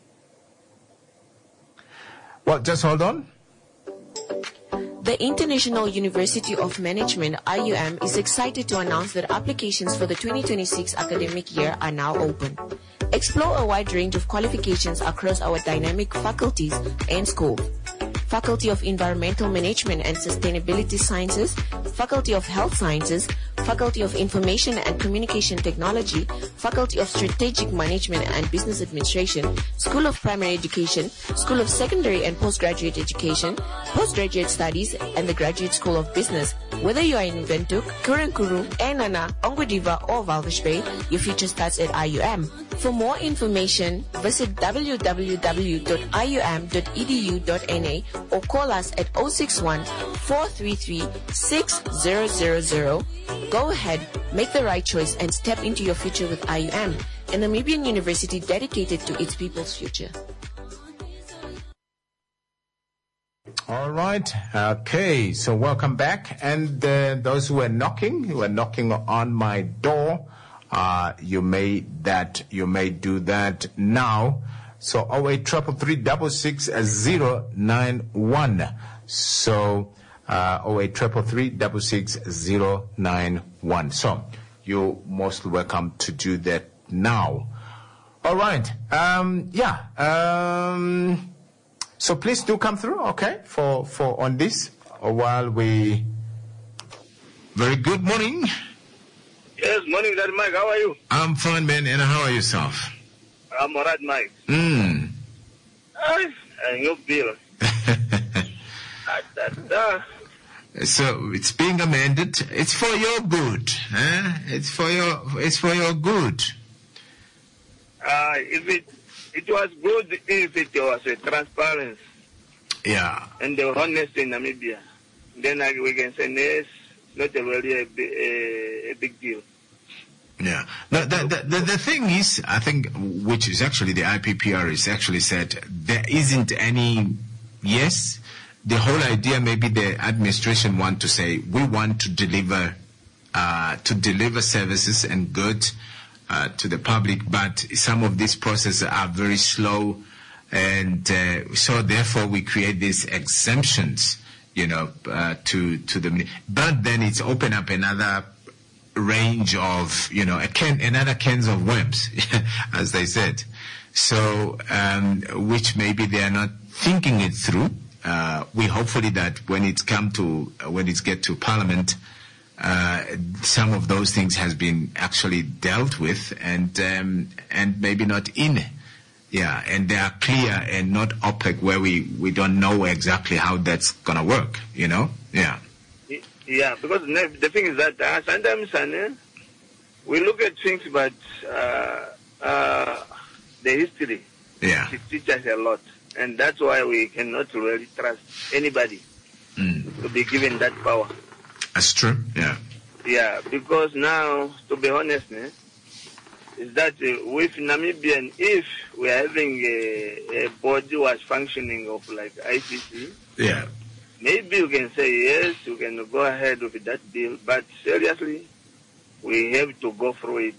Well, just hold on. The International University of Management, IUM, is excited to announce that applications for the 2026 academic year are now open. Explore a wide range of qualifications across our dynamic faculties and schools. Faculty of Environmental Management and Sustainability Sciences, Faculty of Health Sciences, Faculty of Information and Communication Technology, Faculty of Strategic Management and Business Administration, School of Primary Education, School of Secondary and Postgraduate Education, Postgraduate Studies, and the Graduate School of Business. Whether you are in Windhoek, Kurankuru, Enana, Ongwediva, or Walvis Bay, your future starts at IUM. For more information, visit www.ium.edu.na or call us at 061-433-6000. Go ahead, make the right choice and step into your future with IUM, a Namibian university dedicated to its people's future. All right. Okay. So welcome back. And those who are knocking on my door, you may do that now. So 0833366091. So 0833366091. So you're most welcome to do that now. All right. So please do come through, okay, for on this while we. Very good morning. Yes, morning, Daddy Mike. How are you? I'm fine, man. And how are you, yourself? I'm alright, Mike. And your bill. So it's being amended. It's for your good. It's for your good. If it was good if it was a transparency. Yeah. And the honest in Namibia. Then we can say yes, not a really a big deal. Yeah. Now, the thing is, I think, which is actually the IPPR is actually said, there isn't any, yes, the whole idea, maybe the administration want to say, we want to deliver services and goods to the public, but some of these processes are very slow, and so therefore we create these exemptions, to the. But then it's open up another range of, another cans of worms, as they said. So, which maybe they are not thinking it through. We hopefully that when it get to Parliament, some of those things has been actually dealt with and maybe not in. Yeah, and they are clear and not opaque where we don't know exactly how that's gonna work, Yeah. Yeah, because the thing is that sometimes we look at things, but the history it teaches a lot, and that's why we cannot really trust anybody to be given that power. That's true. Yeah. Yeah, because now, to be honest, is that with Namibian, if we are having a body was functioning of like ICC, maybe you can say yes, you can go ahead with that bill, but seriously, we have to go through it.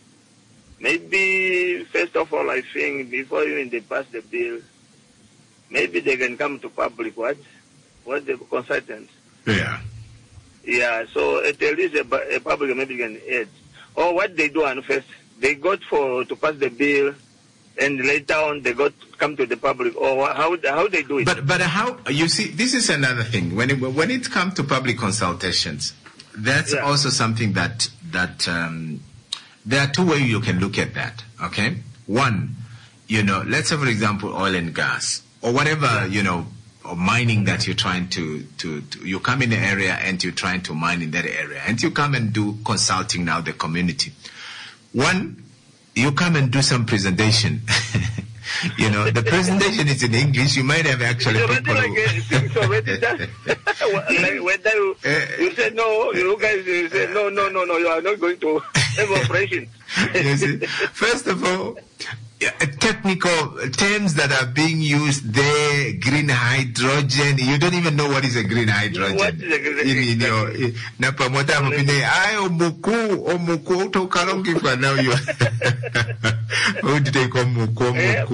Maybe, first of all, I think, before even they pass the bill, maybe they can come to public, what the consultants. Yeah. Yeah, so at least a public maybe can add. Or what they do, and first, they got to pass the bill, and later on they come to the public, or how they do it. But how, you see, this is another thing. When it comes to public consultations, that's also something that there are two ways you can look at that, okay? One, let's say, for example, oil and gas, or whatever, or mining that you're trying to you come in the area and you're trying to mine in that area, and you come and do consulting now, the community. One, you come and do some presentation. The presentation is in English. You might have actually people whether you say no, you guys say no, you are not going to have operation. You see, first of all, technical terms that are being used there, green hydrogen, you don't even know what is a green hydrogen. What is a green hydrogen? Now you how did they come muku?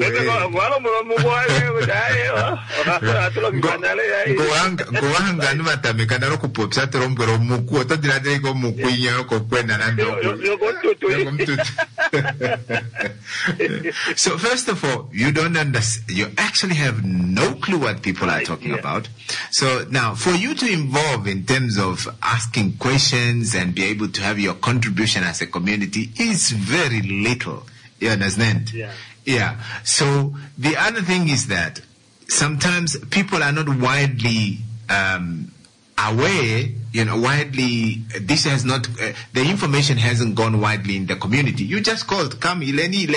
So first of all, you don't understand. You actually have no clue what people are talking about. So now, for you to involve in terms of asking questions and be able to have your contribution as a community is very little. You understand? Yeah. So the other thing is that sometimes people are not widely aware, this has not, the information hasn't gone widely in the community. You just called, come, Ileni,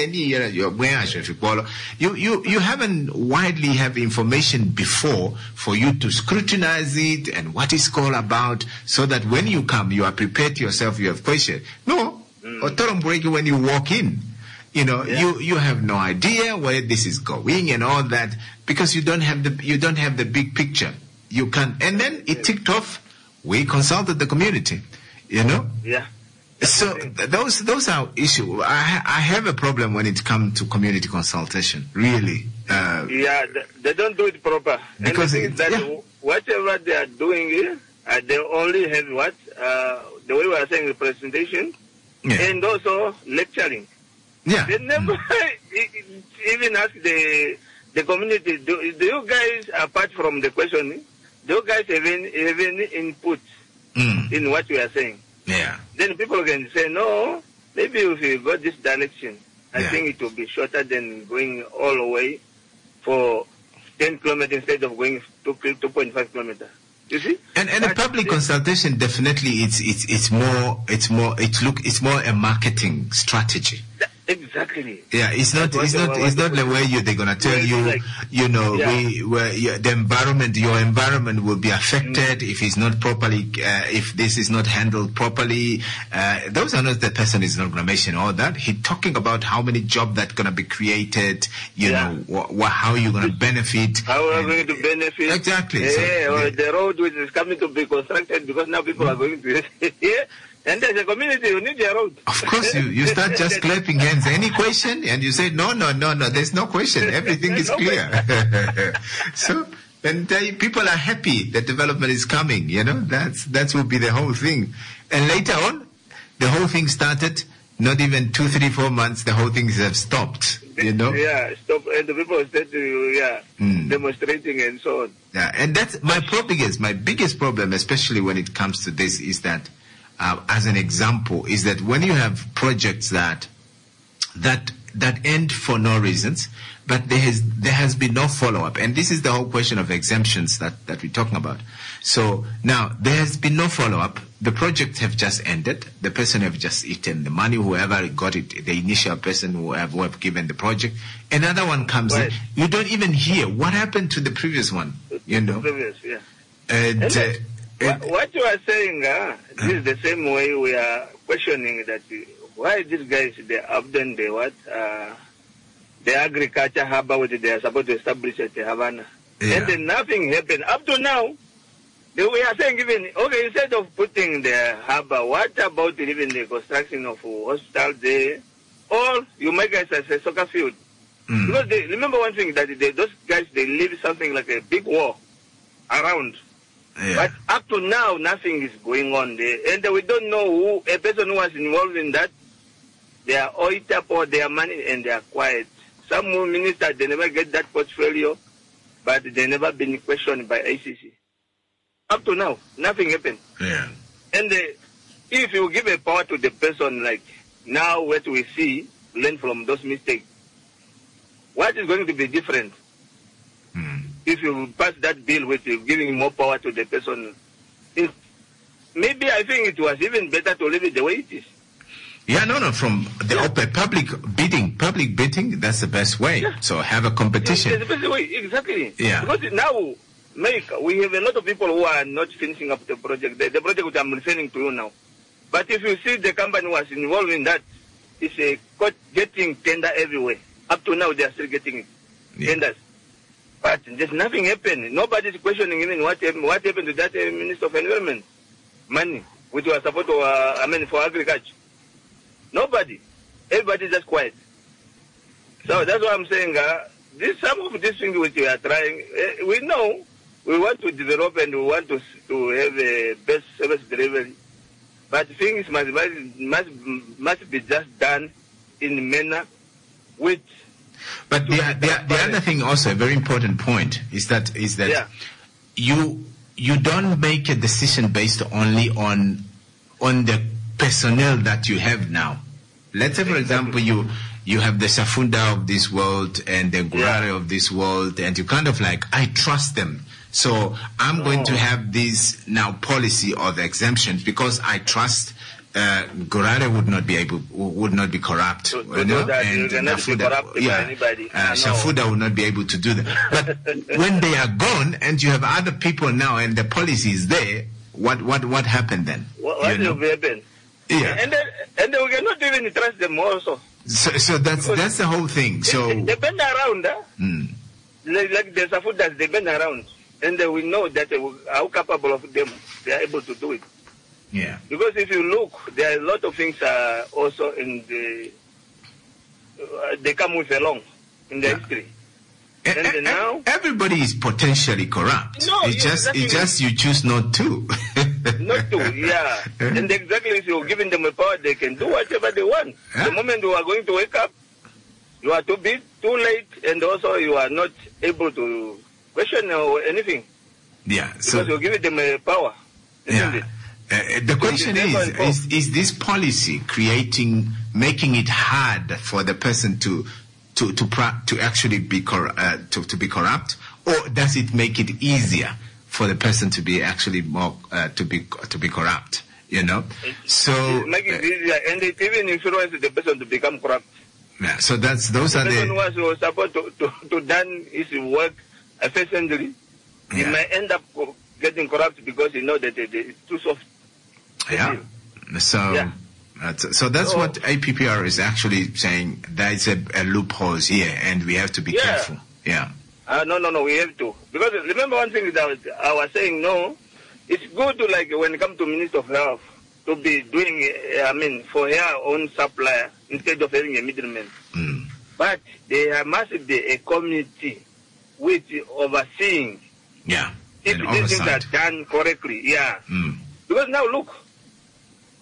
you haven't widely have information before for you to scrutinize it and what it's called about, so that when you come, you are prepared yourself, you have questions. No, when you walk in, you have no idea where this is going and all that, because you don't have the big picture. You can, and then it ticked off. We consulted the community, Yeah. So those are issues. I have a problem when it comes to community consultation. Really. They don't do it proper. Because whatever they are doing here, they only have the way we are saying, the presentation, and also lecturing. Yeah. They never even ask the community. Do you guys, apart from the questioning, do you guys have any input in what we are saying? Yeah. Then people can say, no, maybe if you go this direction, I think it will be shorter than going all the way for 10 kilometers instead of going 2.5 kilometers. You see? And a public consultation, definitely it's more a marketing strategy. Exactly. Yeah, it's not the way they're gonna tell you, the environment, your environment will be affected if it's not properly, if this is not handled properly. Those are not, the person is not gonna mention all that. He's talking about how many jobs that's gonna be created, how you're gonna benefit. How are we going to benefit? Exactly. The road which is coming to be constructed because now people are going to and as a community, you need your road. Of course, you start just clapping hands. Any question? And you say, no, there's no question. Everything is clear. So, and people are happy that development is coming, That will be the whole thing. And later on, the whole thing started, not even 2, 3, 4 months, the whole things have stopped, you know? Yeah, stop, and the people started demonstrating and so on. Yeah, and that's my biggest problem, especially when it comes to this, is that, as an example, is that when you have projects that end for no reasons, but there has been no follow-up. And this is the whole question of exemptions that we're talking about. So now there has been no follow-up. The projects have just ended. The person have just eaten the money, whoever got it, the initial person who have given the project. Another one comes in. You don't even hear what happened to the previous one, you know. Previous, yeah. And, what you are saying, this is the same way we are questioning that why these guys, they abandoned the agriculture harbor which they are supposed to establish at Havana. Yeah. And then nothing happened. Up to now, we are saying even, okay, instead of putting the harbor, what about even the construction of a hospital there? Or you make it as a soccer field. Because remember one thing, that those guys, they live something like a big wall around. Yeah. But up to now, nothing is going on there. And we don't know a person who was involved in that. They are oiled up all their money and they are quiet. Some ministers, they never get that portfolio, but they never been questioned by ICC. Up to now, nothing happened. Yeah. And if you give a power to the person, like now what we see, learn from those mistakes, what is going to be different? If you pass that bill with giving more power to the person, maybe I think it was even better to leave it the way it is. Yeah, no, from the public bidding, that's the best way. Yeah. So have a competition. That's the best way, exactly. Yeah. Because now, we have a lot of people who are not finishing up the project, the project which I'm referring to you now. But if you see the company who was involved in that, it's getting tender everywhere. Up to now, they are still getting tenders. But there's nothing happened. Nobody's questioning even what happened to that Minister of Environment money, which was supposed to, for agriculture. Nobody. Everybody's just quiet. So that's why I'm saying, some of these things which we are trying, we know we want to develop and we want to have a best service delivery. But things must be just done in a manner which. But the other thing also, a very important point, is that you don't make a decision based only on the personnel that you have now. Let's say, for example, you have the Safunda of this world and the Gurare of this world, and you kind of like, I trust them. So I'm going to have this now policy of exemptions because I trust Gurare would not be corrupt. Safuda would not be able to do that. But when they are gone and you have other people now and the policy is there, what happened then? What will happen? Yeah. And we cannot even trust them also. So that's the whole thing. So they bend around, like the Safudas, they bend around, and we know that how capable of them they are able to do it. Yeah. Because if you look, there are a lot of things also in they come with along in the history. And now everybody is potentially corrupt. No, it's just you choose not to. Not to, yeah. And exactly, if you're giving them a power, they can do whatever they want. Yeah. The moment you are going to wake up, you are too big, too late, and also you are not able to question or anything. Yeah. Because you're giving them a power. Yeah. The question is this policy making it hard for the person to actually be to be corrupt, or does it make it easier for the person to be actually more to be corrupt? You know, so make it easier, and it even influences the person to become corrupt. Yeah, so those are the person who was supposed to done his work efficiently. He might end up getting corrupt because he knows that it's too soft. Yeah. So that's what APPR is actually saying. There is a loophole here, and we have to be careful. Yeah. No, we have to. Because remember one thing that I was saying, no, it's good to, like, when it comes to Minister of Health, to be doing, for her own supplier instead of having a middleman. But there must be a committee with overseeing. Yeah. If these things are done correctly, Because now look,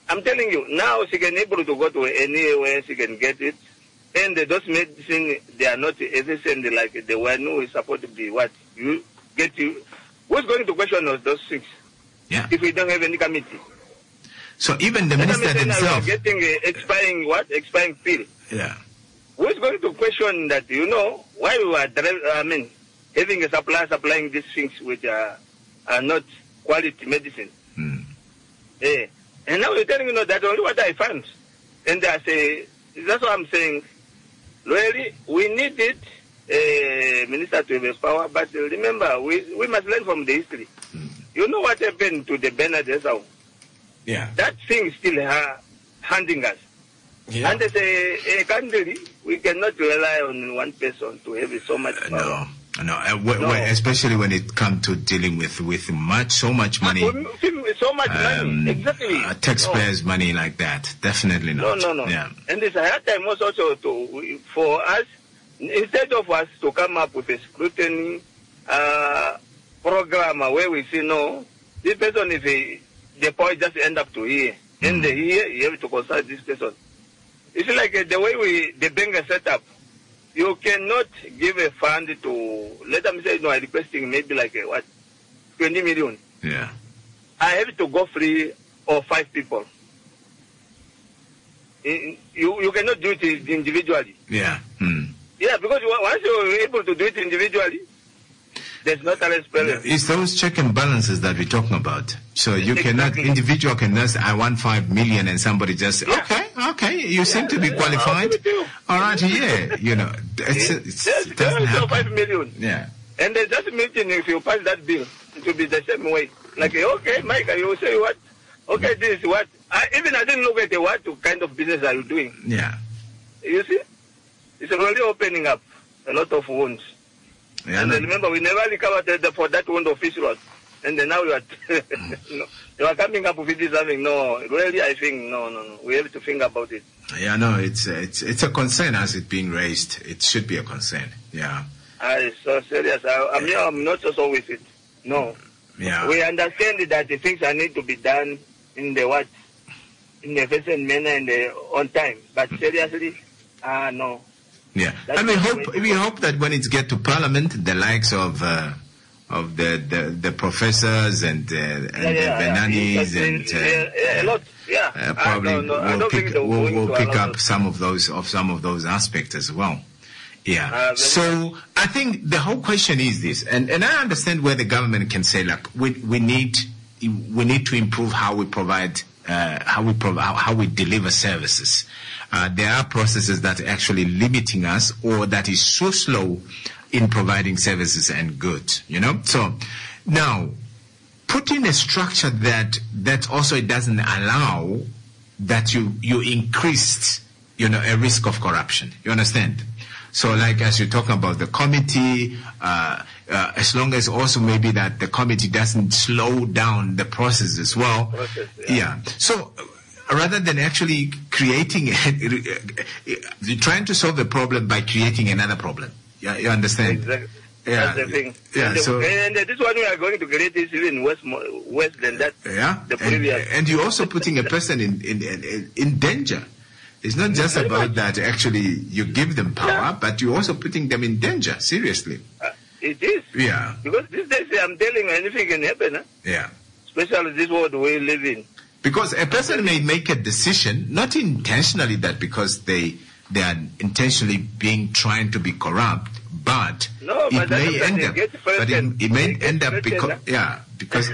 I'm telling you, now she can able to go to anywhere she can get it. And those medicine, they are not efficient like the one who is supposed to be what? You get you. Who's going to question those things? Yeah. If we don't have any committee. So even the minister themselves. Getting expiring pill. Yeah. Who's going to question that, why we are having a supplying these things which are not quality medicine. And now you're telling that only what I found. And I say, that's what I'm saying. Really, we needed a minister to have a power, but remember, we must learn from the history. You know what happened to the Bernard Esau? Yeah. That thing is still handing us. Yeah. And as a country, we cannot rely on one person to have so much power. No. Especially when it comes to dealing with so much money. So much money, exactly. Taxpayers' money like that, definitely not. No. Yeah. And it's a hard time also for us, instead of us to come up with a scrutiny program where we say, no, this person is the point just end up to here. And here, you have to consult this person. It's like the way the bank is set up. You cannot give a fund to, let them say, I'm requesting maybe 20 million. Yeah. I have to go free or 5 people. You cannot do it individually. Yeah. Yeah, because once you're able to do it individually, there's no transparency. It's those check and balances that we're talking about. So you cannot, individual cannot, I want 5 million and somebody just, okay, you seem to be qualified. All right, it doesn't happen. 5 million. Yeah. And they just mention if you pass that bill, it will be the same way. Like, okay, Mike, you say what? Okay, this is what. I didn't look at what kind of business are you doing. Yeah. You see? It's really opening up a lot of wounds. Yeah, and remember, we never recovered for that wound of fish rot. And then now you are coming up with this something. No, really, I think, no. We have to think about it. Yeah, no, it's a concern as it being raised. It should be a concern. Yeah. It's so serious. I'm not so with it. No. Yeah. We understand that the things need to be done in the efficient manner and on time. But seriously, no. Yeah. And we hope that when it gets to Parliament, the likes of the professors and the Benanis a lot. Yeah. Probably will pick up some of those aspects as well. Yeah. So I think the whole question is this, and I understand where the government can say, like, we need to improve how we provide, how we deliver services. There are processes that are actually limiting us, or that is so slow in providing services and goods. So now putting a structure that also doesn't allow that you increased, a risk of corruption. You understand? So, like, as you're talking about the committee, as long as also maybe that the committee doesn't slow down the process as well. Yeah. So, rather than actually creating, trying to solve the problem by creating another problem. Yeah, you understand? Exactly. Yeah. That's the thing. Yeah. And this one we are going to create is even worse than that. Yeah. The previous. And you're also putting a person in danger. It's not just about that actually you give them power, but you're also putting them in danger, seriously. It is. Yeah. Because these days, I'm telling you, anything can happen. Huh? Yeah. Especially this world we live in. Because a person may make a decision, not intentionally that because they are intentionally trying to be corrupt, but it may end up because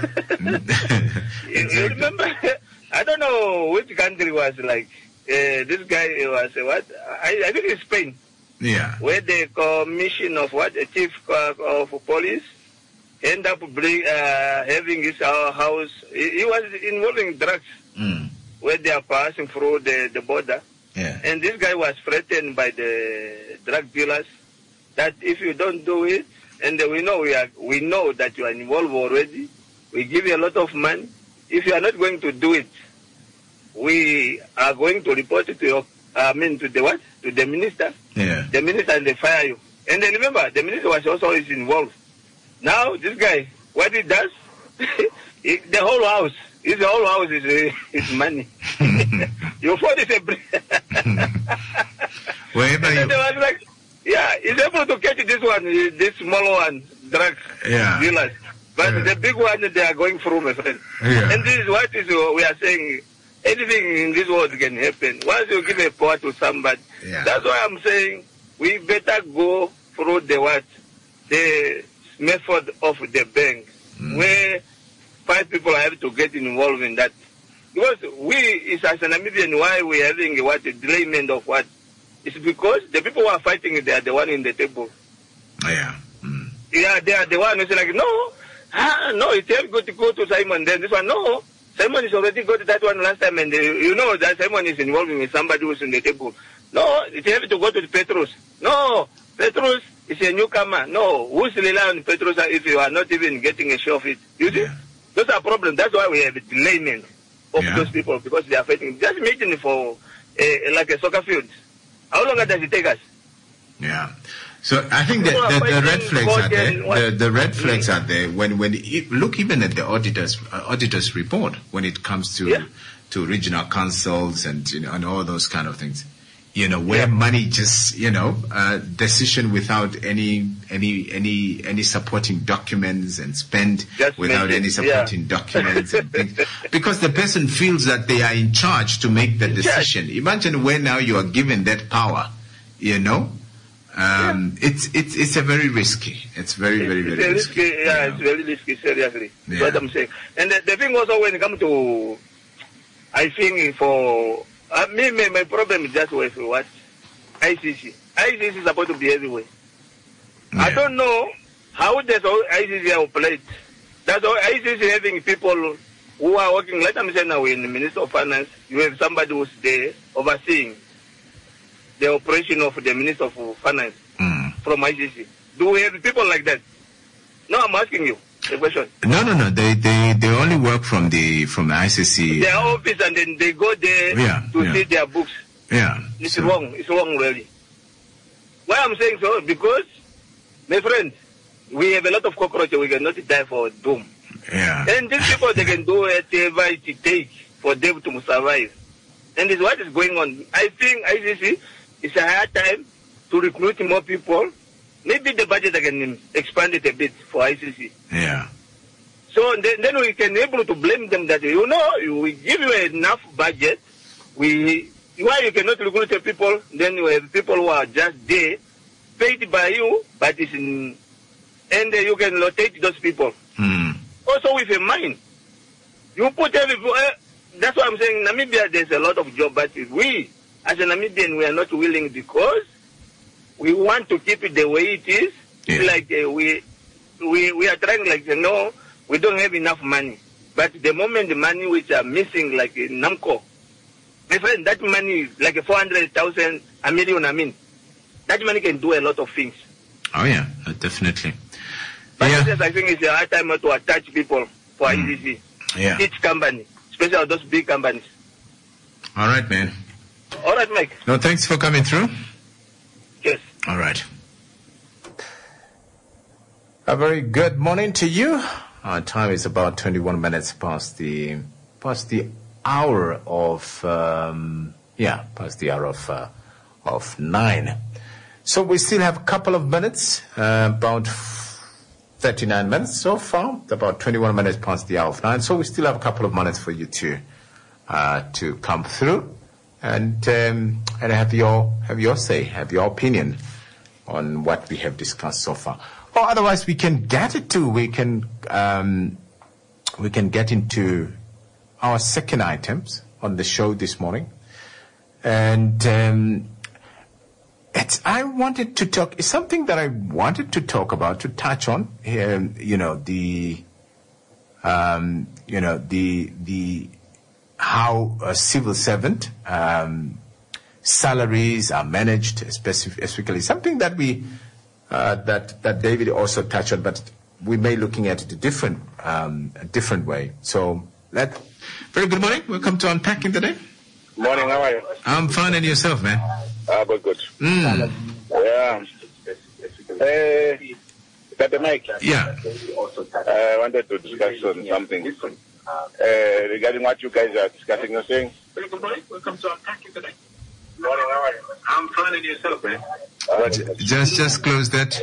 You remember, I don't know which country was like, this guy was what? I think it's Spain. Yeah. Where the commission of a chief of police end up having his house. He was involving drugs where they are passing through the border. Yeah. And this guy was threatened by the drug dealers that if you don't do it, and we know that you are involved already, we give you a lot of money. If you are not going to do it, we are going to report it to the minister. Yeah. The minister, and they fire you. And then remember, the minister was also involved. Now, this guy, what he does, the whole house His whole house is money. Your phone is a Wherever you... They was like, yeah, he's able to catch this one, this small one, drug dealers. But the big one, they are going through, my friend. Yeah. And this is what is we are saying. Anything in this world can happen. Once you give a power to somebody, that's why I'm saying we better go through the method of the bank, where 5 people have to get involved in that. Because we, as a Namibian, why we are having a delayment of what? It's because the people who are fighting, they are the one in the table. Yeah. Yeah, they are the one who say like, no, it's good to go to Simon. Then this one, no, Simon is already got that one last time, and you know that Simon is involving with somebody who's in the table. No, it have to go to the Petrus. No, Petrus is a newcomer. No, who's relying on Petrus if you are not even getting a share of it? You see? Those are problems. That's why we have a delayment of those people, because they are fighting. Just imagine for like a soccer field. How long does it take us? Yeah. So I think that the red flags are there. The red flags are there when you look even at the auditors report when it comes to regional councils and and all those kind of things. Where money just decision without any supporting documents and spend just without any supporting documents and things, because the person feels that they are in charge to make the decision. Imagine where now you are given that power. It's a very risky. It's very risky. It's very risky, seriously. That's what I'm saying. And the thing also when it comes to, I think for my problem is just with what? ICC. ICC is supposed to be everywhere. I don't know how does ICC operate. That's why ICC having people who are working, let me say now in the Minister of Finance, you have somebody who's there overseeing the operation of the Minister of Finance from ICC. Do we have people like that? No, I'm asking you the question. No. They only work from the ICC. Their office, and then they go there to see their books. Yeah. It's wrong. It's wrong, really. Why I'm saying so? Because, my friend, we have a lot of cockroaches. We cannot die for doom. Yeah. And these people, they can do whatever it takes for them to survive. And this is what is going on. I think ICC is a hard time to recruit more people. Maybe the budget can expand it a bit for ICC. Yeah. So then we can be able to blame them that, we give you enough budget. Why you cannot recruit the people? Then you have people who are just there, paid by you, but and you can rotate those people. Also with a mind. You put everyone. That's why I'm saying Namibia, there's a lot of jobs, but we, as a Namibian, we are not willing because we want to keep it the way it is. Yeah. Like we are trying, like, we don't have enough money. But the moment the money which are missing, like in Namco, my friend, that money is like 400,000, a million, that money can do a lot of things. Oh, yeah, definitely. But I think it's a hard time to attach people for ICC. Yeah. Each company, especially those big companies. All right, man. All right, Mike. No, thanks for coming through. Yes. All right. A very good morning to you. Our time is about 21 minutes past the hour of past the hour of 9. So we still have a couple of minutes, about 39 minutes so far, about 21 minutes past the hour of 9. So we still have a couple of minutes for you to come through and have your say, have your opinion on what we have discussed so far. Or otherwise, we can get into our second items on the show this morning, and it's something that I wanted to talk about, to touch on. How a civil servant salaries are managed, specifically something that we. That David also touched on, but we may looking at it a different way. So, very good morning. Welcome to Unpacking Today. Morning. How are you? I'm fine, and yourself, man? Good. Yeah. Is that the mic? Yeah. I wanted to discuss on something. regarding what you guys are discussing. You're saying? Welcome to Unpack It today. Morning, how are you? I'm fine, and yourself, man? Just close that.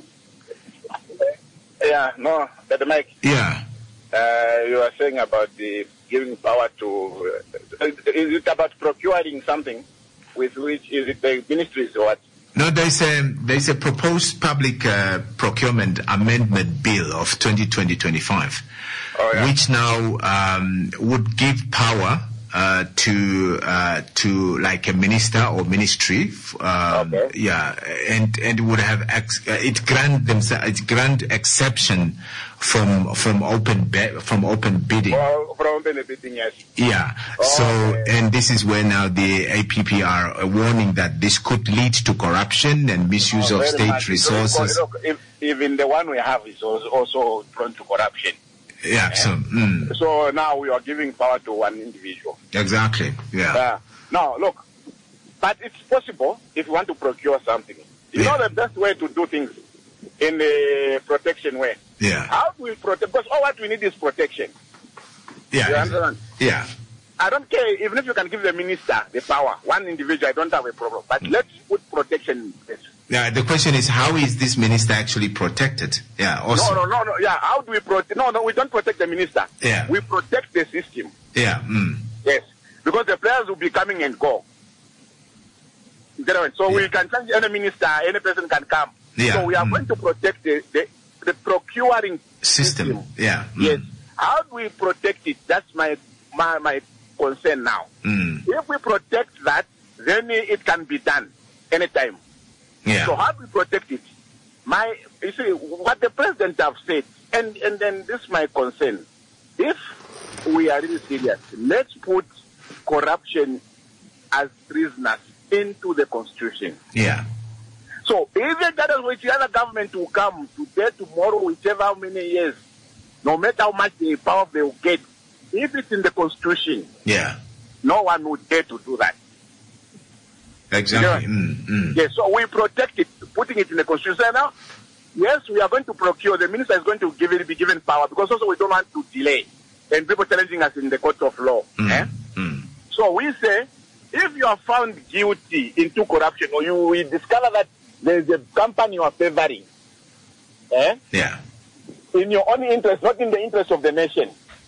Yeah, no, the mic. Yeah. You are saying about the giving power to. Is it about procuring something with which is it the ministries or what? No, there's a proposed public procurement amendment bill of 2020-25, which now would give power to like a minister or ministry, yeah, and would have it grant exception from open bidding. From open bidding, yes. Yeah. So, and this is where now the APP are warning that this could lead to corruption and misuse of state resources. Look, even the one we have is also prone to corruption. Yeah. So now we are giving power to one individual. Exactly. Yeah. Now look, but it's possible if you want to procure something. You know the best way to do things in the protection way. Yeah. How do we protect? Because all what we need is protection. Yeah. You understand? Yeah. I don't care even if you can give the minister the power, one individual. I don't have a problem. But let's put protection in place. Yeah, the question is, how is this minister actually protected? Yeah, also. No. Yeah, how do we protect? No, we don't protect the minister. Yeah. We protect the system. Yeah. Yes, because the players will be coming and go. You get it? So we can change any minister, any person can come. Yeah. So we are going to protect the procuring system. Yeah. Yes. How do we protect it? That's my concern now. If we protect that, then it can be done anytime. Yeah. So how do we protect it? You see, what the president have said, and then this is my concern. If we are really serious, let's put corruption as prisoners into the constitution. Yeah. So even that is which other government will come today, tomorrow, whichever how many years, no matter how much the power they will get, if it's in the constitution, no one would dare to do that. Exactly. Yes, so we protect it, putting it in the constitution. Now, yes, we are going to procure. The minister is going to be given power because also we don't want to delay and people challenging us in the court of law. So we say, if you are found guilty into corruption or you discover that there is a company you are favoring, in your own interest, not in the interest of the nation,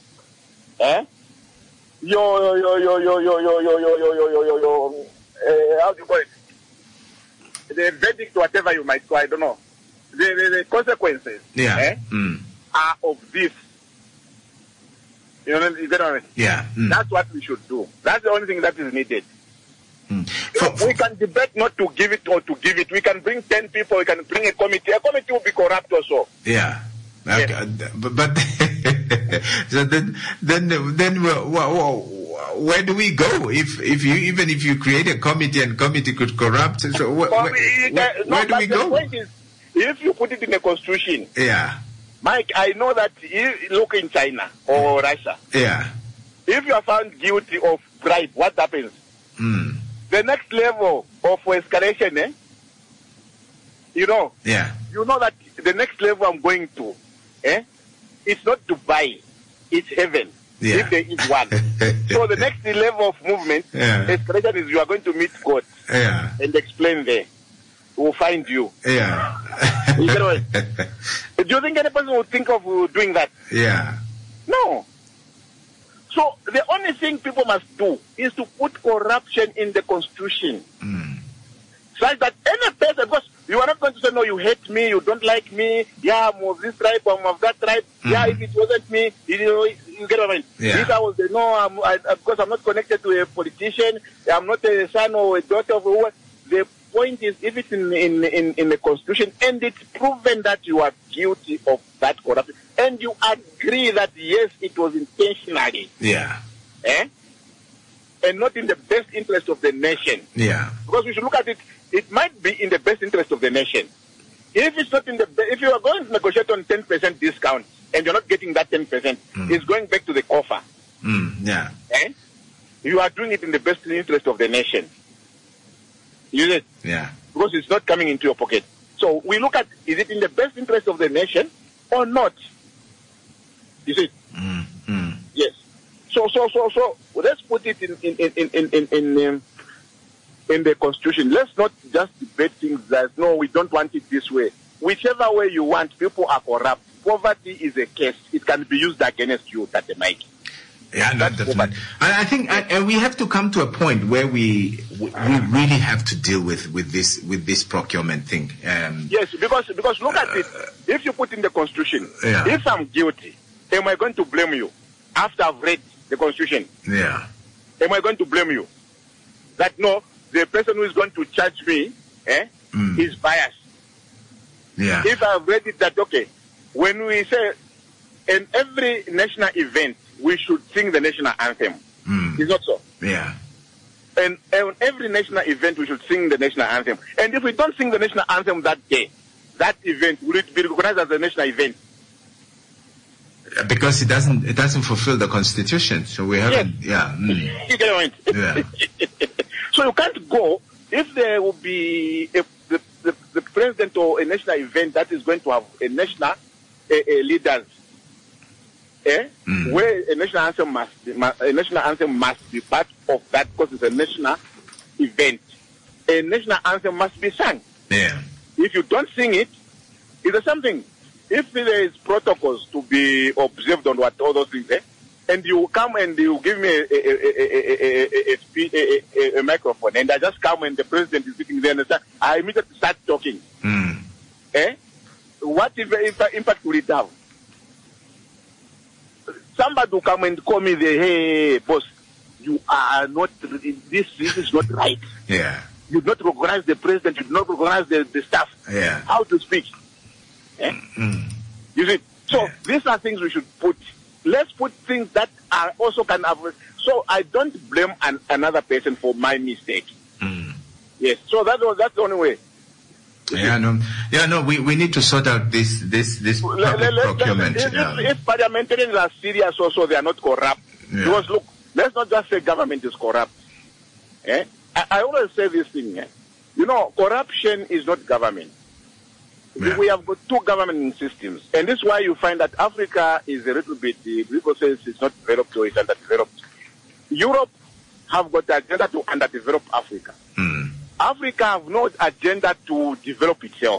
how do you call it? The verdict, whatever you might call, I don't know. The consequences are of this. You know what I mean? Yeah. That's what we should do. That's the only thing that is needed. We can debate not to give it or to give it. We can bring 10 people. We can bring a committee. A committee will be corrupt also. Yeah. Okay. Yes. But so then where do we go if you create a committee and committee could corrupt? So where do we go? The point is, if you put it in the constitution, Mike, I know that look in China or Russia. Yeah. If you are found guilty of bribe, what happens? The next level of escalation, you know. Yeah. You know that the next level I'm going to, it's not Dubai, it's heaven. Yeah. If there is one. So the next level of movement, escalation is you are going to meet God and explain there. We'll find you. Yeah. You know, do you think any person would think of doing that? Yeah. No. So the only thing people must do is to put corruption in the constitution. Such that any person, because you are not going to say, no, you hate me, you don't like me, I'm of this tribe, I'm of that tribe. If it wasn't me, you get what I mean? If I was, because I'm not connected to a politician, I'm not a son or a daughter of whoever. The point is, if it's in the constitution and it's proven that you are guilty of that corruption, and you agree that yes, it was intentionally, and not in the best interest of the nation, because we should look at it. It might be in the best interest of the nation. If it's not in the, if you are going to negotiate on 10% discount and you're not getting that 10%, it's going back to the coffer. You are doing it in the best interest of the nation. Use it. Yeah. Because it's not coming into your pocket. So we look at, is it in the best interest of the nation or not? You see? Yes. So let's put it in the constitution. Let's not just debate things that no, we don't want it this way. Whichever way you want, people are corrupt. Poverty is a case. It can be used against you, Tate Mike. Yeah, definitely. I think we have to come to a point where we really have to deal with this procurement thing. Yes, because look at it. If you put in the constitution, if I'm guilty, am I going to blame you after I've read the constitution? Yeah. Am I going to blame you that no, the person who is going to charge me is biased? Yeah. If I've read it that okay, when we say in every national event we should sing the national anthem. Is not so? Yeah. And every national event we should sing the national anthem. And if we don't sing the national anthem that day, that event, will it be recognized as a national event? Because it doesn't fulfill the constitution. So we haven't. Yes. Yeah. You get it? Yeah. So you can't go if there will be the president or a national event that is going to have a national leaders. Where a national anthem must be part of that because it's a national event. A national anthem must be sung. Yeah. If you don't sing it, it's something. If there is protocols to be observed on what all those things, and you come and you give me a microphone, and I just come and the president is sitting there and I immediately start talking. What impact will it have? Somebody will come and call me hey, boss, you are not, this is not right. Yeah. You do not recognize the president, you do not recognize the staff. Yeah. How to speak. You see? So these are things we should put. Let's put things that are also can have. So I don't blame another person for my mistake. Yes. So that's the only way. We need to sort out this public procurement. If parliamentarians are serious also, they are not corrupt. Yeah. Because look, let's not just say government is corrupt. I always say this thing. You know, corruption is not government. Yeah. We have got two government systems. And this is why you find that Africa is a little bit, people say it's not developed or it's underdeveloped. Europe have got the agenda to underdevelop Africa. Africa have no agenda to develop itself.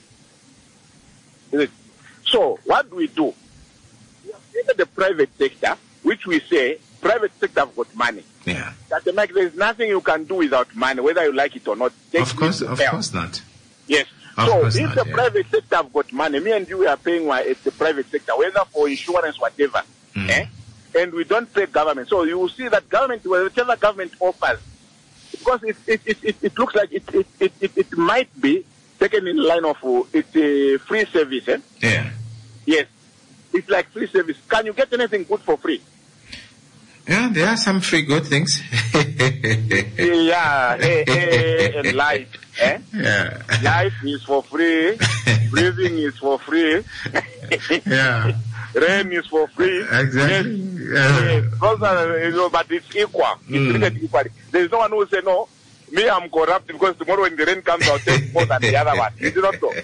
So, what do? We have the private sector, which we say, private sector have got money. Yeah. There is nothing you can do without money, whether you like it or not. Of course not. Yes. So, if the private sector have got money, me and you are paying the private sector, whether for insurance, whatever, and we don't pay government. So, you will see that government, whatever government offers, because it looks like it might be taken in line of it's a free service. Yeah. Yes. It's like free service. Can you get anything good for free? Yeah, there are some free good things. Yeah, and life. Yeah. Life is for free. Breathing is for free. Yeah. Rain is for free. Exactly. Yes. But it's equal. It's treated equally. There's no one who will say, no, me, I'm corrupt because tomorrow when the rain comes, I'll take more than the other one. Is it not so?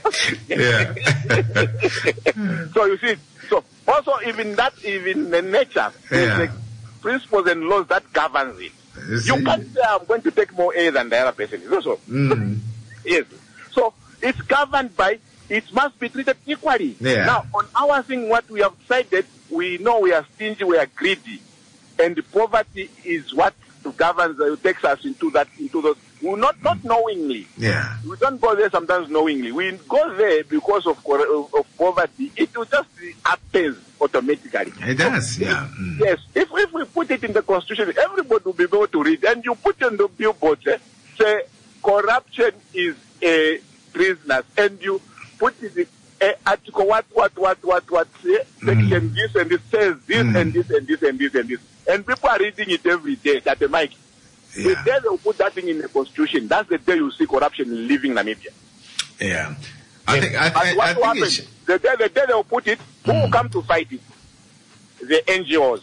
Yeah. So you see, so also even the nature, the principles and laws that governs it. You can't say I'm going to take more air than the other person. Is also. Yes. So it's governed by, it must be treated equally. Yeah. Now, on our thing, what we have decided, we know we are stingy, we are greedy, and the poverty is what governs, takes us into those. Not knowingly. Yeah. We don't go there sometimes knowingly. We go there because of poverty. It will just happen automatically. It does, yeah. Yes. If we put it in the constitution, everybody will be able to read. And you put on the billboard, say, corruption is a treasonous. And you put it in article what, section this and this says this and this and this and this and this. And people are reading it every day. That the mic. Yeah. The day they'll put that thing in the constitution, that's the day you see corruption leaving Namibia. Yeah. I think the day they'll put it, who will come to fight it? The NGOs.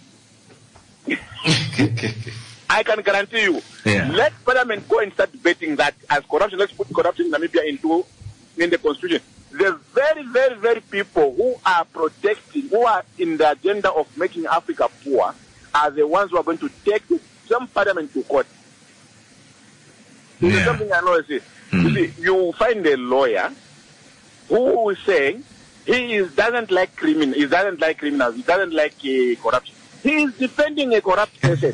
I can guarantee you. Yeah. Let Parliament go and start debating that as corruption. Let's put corruption in Namibia in the constitution. The very, very, very people who are protecting, who are in the agenda of making Africa poor, are the ones who are going to take some parliament to court. This is something I know. You see, you find a lawyer who is saying he doesn't like criminals, he doesn't like corruption. He is defending a corrupt person.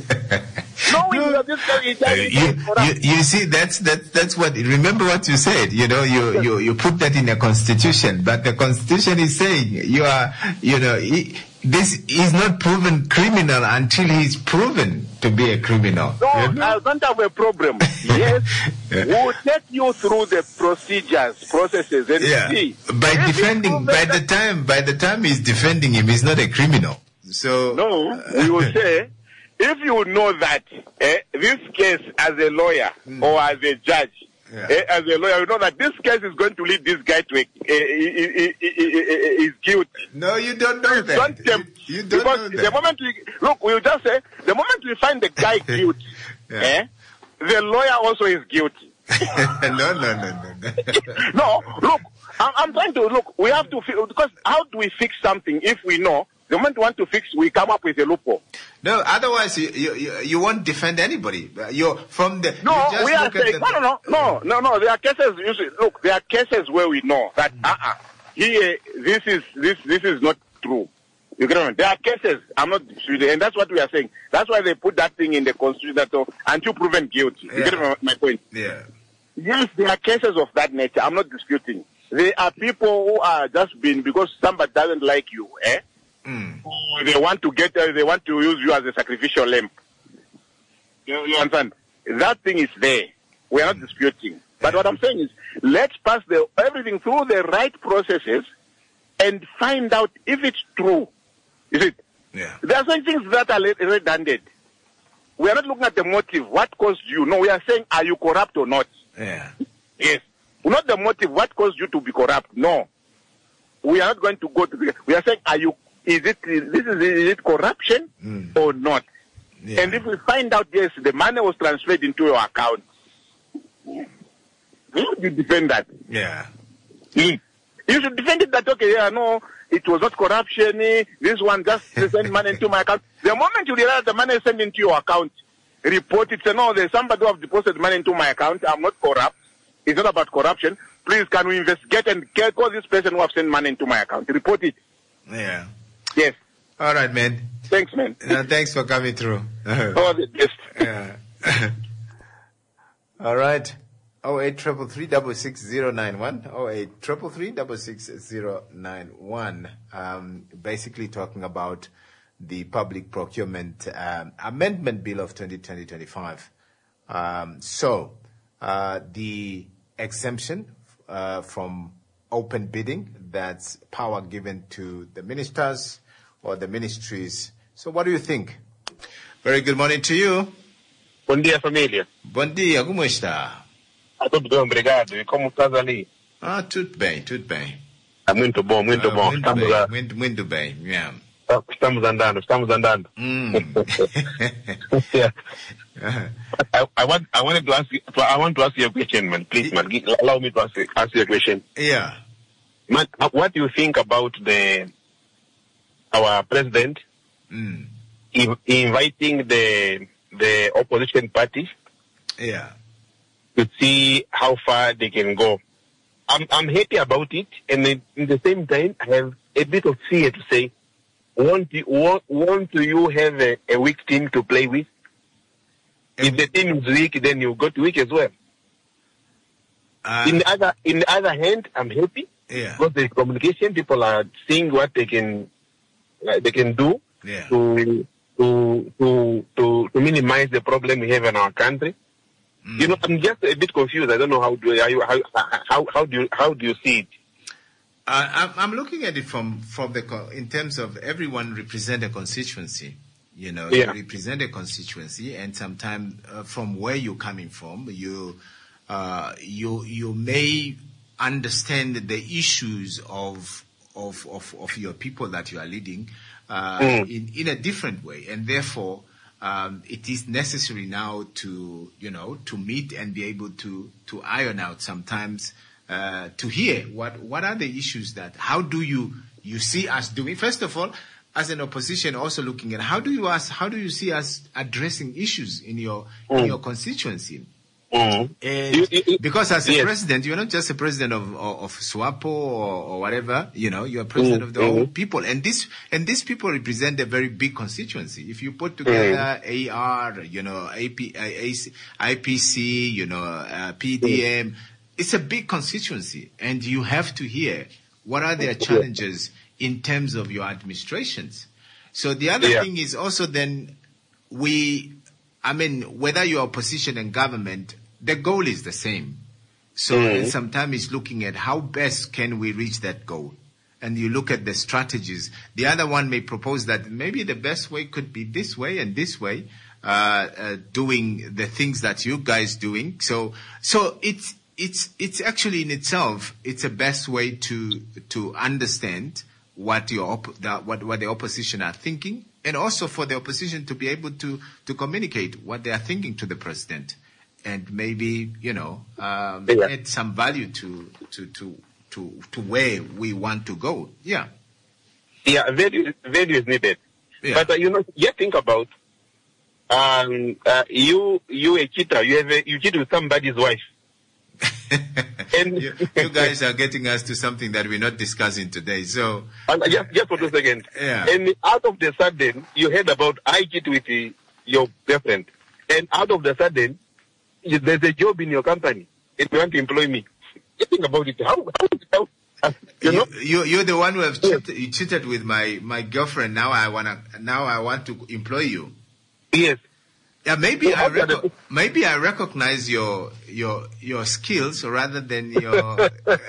You see, that's what. Remember what you said. You put that in a constitution, but the constitution is saying this is not proven criminal until he's proven to be a criminal. No, I don't have a problem. Yes, we'll take you through the processes, and see. By the time he's defending him, he's not a criminal. So no, we will say, if you know that this case as a lawyer or as a judge, as a lawyer, you know that this case is going to lead this guy to is guilty. No, you don't know that. You don't know that. The moment we'll just say, the moment we find the guy guilty, the lawyer also is guilty. No. No, look, I'm trying to look. We have to because how do we fix something if we know? The moment we want to fix, we come up with a loophole. No, otherwise you won't defend anybody. No. There are cases. Look, there are cases where we know that here this is not true. You get it? There are cases. I'm not disputing, and that's what we are saying. That's why they put that thing in the constitution that until proven guilty. You get my point? Yeah. Yes, there are cases of that nature. I'm not disputing. There are people who are just because somebody doesn't like you, They want to use you as a sacrificial lamb. You understand? That thing is there. We are not disputing. But what I'm saying is, let's pass everything through the right processes and find out if it's true. Is it? Yeah. There are some things that are redundant. We are not looking at the motive. What caused you? No, we are saying, are you corrupt or not? Yeah. Yes. Not the motive. What caused you to be corrupt? No. We are not going to go to we are saying, is it corruption or not? Yeah. And if we find out, yes, the money was transferred into your account, how do you defend that? Yeah. You should defend it that, okay, no, it was not corruption, this one just sent money into my account. The moment you realize the money is sent into your account, report it, say, no, there's somebody who have deposited money into my account, I'm not corrupt, it's not about corruption, please can we investigate and call this person who have sent money into my account, report it. Yeah. Yes. All right, man. Thanks, man. Thanks for coming through. All the best. Yeah. All right. 0833366091. 0833366091. Basically talking about the Public Procurement Amendment Bill of 2020-25. The exemption from open bidding, that's power given to the ministers or the ministries. So what do you think? Very good morning to you. Bom dia, família. Bom dia, como está? Tudo bem, obrigado. E como estás ali? Tudo bem, tudo bem. Muito bom, muito bom. Muito bem, yeah. Estamos andando. Yeah. I want to ask you a question, man. Please, man, allow me to ask you a question. Yeah. Man, what do you think about our president inviting the opposition parties? Yeah. To see how far they can go. I'm happy about it, and in the same time, I have a bit of fear to say, won't you have a weak team to play with? If the team is weak, then you got weak as well. In the other hand, I'm happy because the communication, people are seeing what they can do to minimize the problem we have in our country. You know, I'm just a bit confused. I don't know how do you see it? I'm looking at it from in terms of everyone represent a constituency. You know, you represent a constituency, and sometimes from where you're coming from, you may understand the issues of your people that you are leading in a different way, and therefore it is necessary now to meet and be able to iron out sometimes to hear what are the issues how do you see us doing. First of all, as an opposition, also looking at how do you see us addressing issues in your constituency? And because as a president, you're not just a president of SWAPO or whatever, you're a president of the whole people. And these people represent a very big constituency. If you put together AR, IPC, PDM, it's a big constituency. And you have to hear what are their challenges in terms of your administrations. So the other thing is also then whether you're opposition and government, the goal is the same. So sometimes it's looking at how best can we reach that goal. And you look at the strategies. The other one may propose that maybe the best way could be this way and this way, doing the things that you guys doing. So it's actually in itself, it's a best way to understand what the opposition are thinking, and also for the opposition to be able to communicate what they are thinking to the president, and maybe add some value to where we want to go. Yeah. Yeah, value is needed. Yeah. But just think about you a cheater. You cheat with somebody's wife. And you guys are getting us to something that we're not discussing today. So just for 2 seconds. Yeah. And out of the sudden, you heard about I cheat with your girlfriend, and out of the sudden, there's a job in your company. If you want to employ me, you think about it. How you're the one who have cheated with my girlfriend. Now I want to employ you. Yes. Yeah, maybe I recognize your skills rather than your.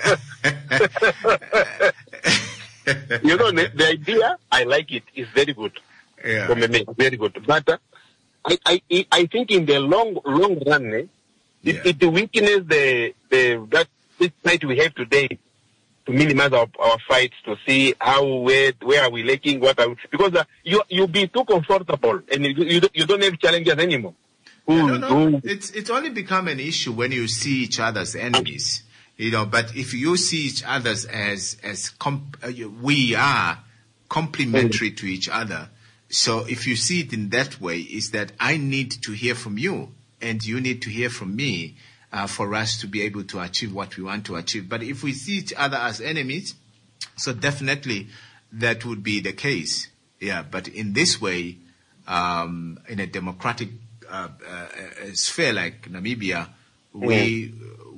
The idea, I like it. It's very good. Yeah. Very good. But I think in the long run, it weakens that this fight we have today to minimize our fights, to see where are we lacking, because you'll be too comfortable and you don't have challenges anymore. It's only become an issue when you see each other as enemies, but if you see each other as we are complementary to each other. So if you see it in that way, is that I need to hear from you and you need to hear from me, for us to be able to achieve what we want to achieve. But if we see each other as enemies, so definitely that would be the case. Yeah, but in this way, in a democratic sphere like Namibia, we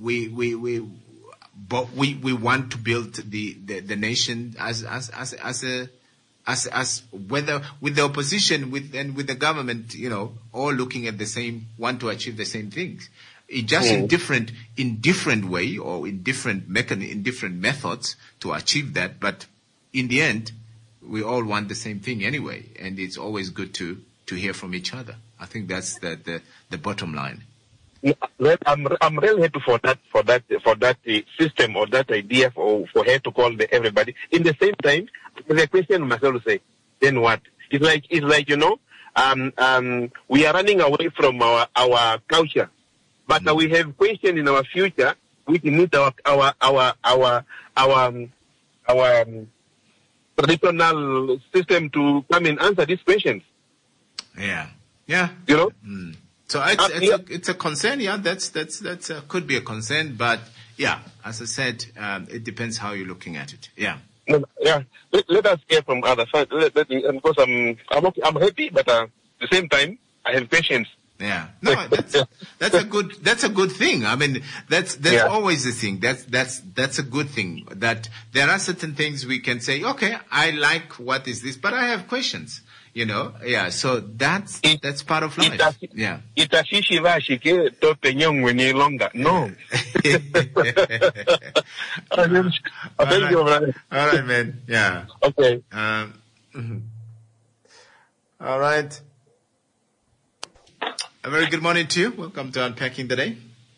want to build the nation as whether with the opposition and with the government, all looking at the same, want to achieve the same things. Just in different way or in different methods to achieve that. But in the end, we all want the same thing anyway, and it's always good to hear from each other. I think that's the bottom line. I'm really happy for that system or that idea for her to call everybody. In the same time, the question myself say, then what? It's like we are running away from our culture. But we have questions in our future which need our traditional system to come and answer these questions. Yeah. So it's a concern. Yeah, that's could be a concern. But yeah, as I said, it depends how you're looking at it. Yeah. Yeah. Let us hear from other side. Because I'm happy, but at the same time I have patience. Yeah, no, that's a good thing. I mean, that's always the thing. That's a good thing. That there are certain things we can say, okay, I like what is this, but I have questions. Yeah. So that's part of life. Yeah. No. Thank you, brother. All right, man. Yeah. Okay. All right. A very good morning to you. Welcome to Unpacking the Day.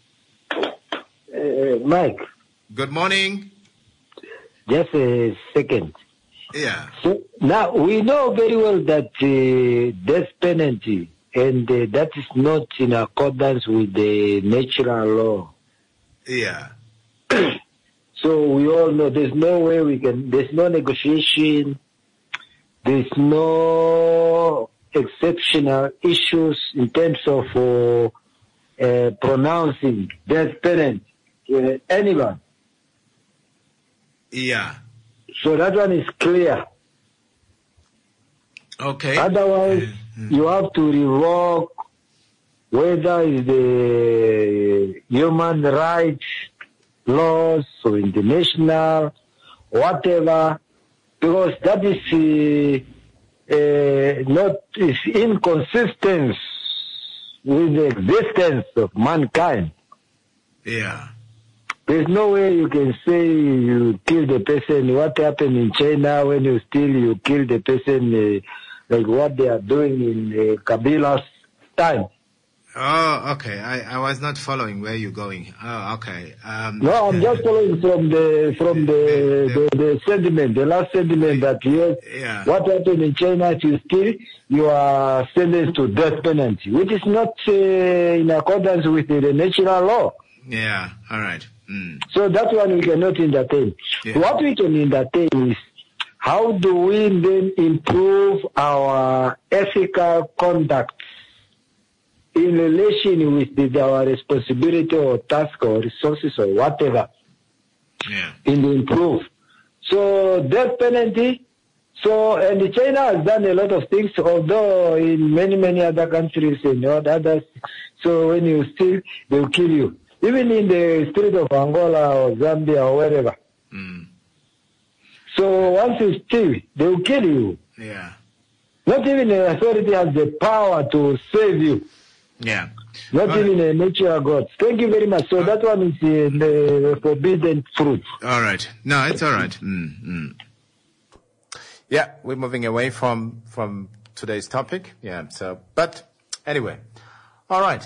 Mike. Good morning. Just a second. Yeah. So now we know very well that death penalty, and that is not in accordance with the natural law. Yeah. So we all know there's no way there's no negotiation. there's no exceptional issues in terms of pronouncing death penalty to anyone. Yeah. So that one is clear. Okay. Otherwise, you have to revoke whether it's the human rights laws or international, whatever, because that is is inconsistent with the existence of mankind. Yeah. There's no way you can say you kill the person. What happened in China when you kill the person, like what they are doing in Kabila's time. Oh, okay. I was not following where you're going. Oh, okay. No, I'm just following from the sentiment, the last sentiment that yes, what happened in China, if you steal, you are sentenced to death penalty, which is not in accordance with the natural law. Yeah, all right. So that one we cannot entertain. Yeah. What we can entertain is how do we then improve our ethical conduct in relation with our responsibility or task or resources or whatever. Yeah. In the improve. So death penalty. So, and China has done a lot of things, although in many other countries and others. So when you steal, they'll kill you. Even in the street of Angola or Zambia or wherever. So once you steal, they'll kill you. Yeah. Not even the authority has the power to save you. Yeah. Not even a natural God. Thank you very much. So that one is the forbidden fruit. All right. No, it's all right. Yeah, we're moving away from today's topic. Yeah. So, but anyway, all right.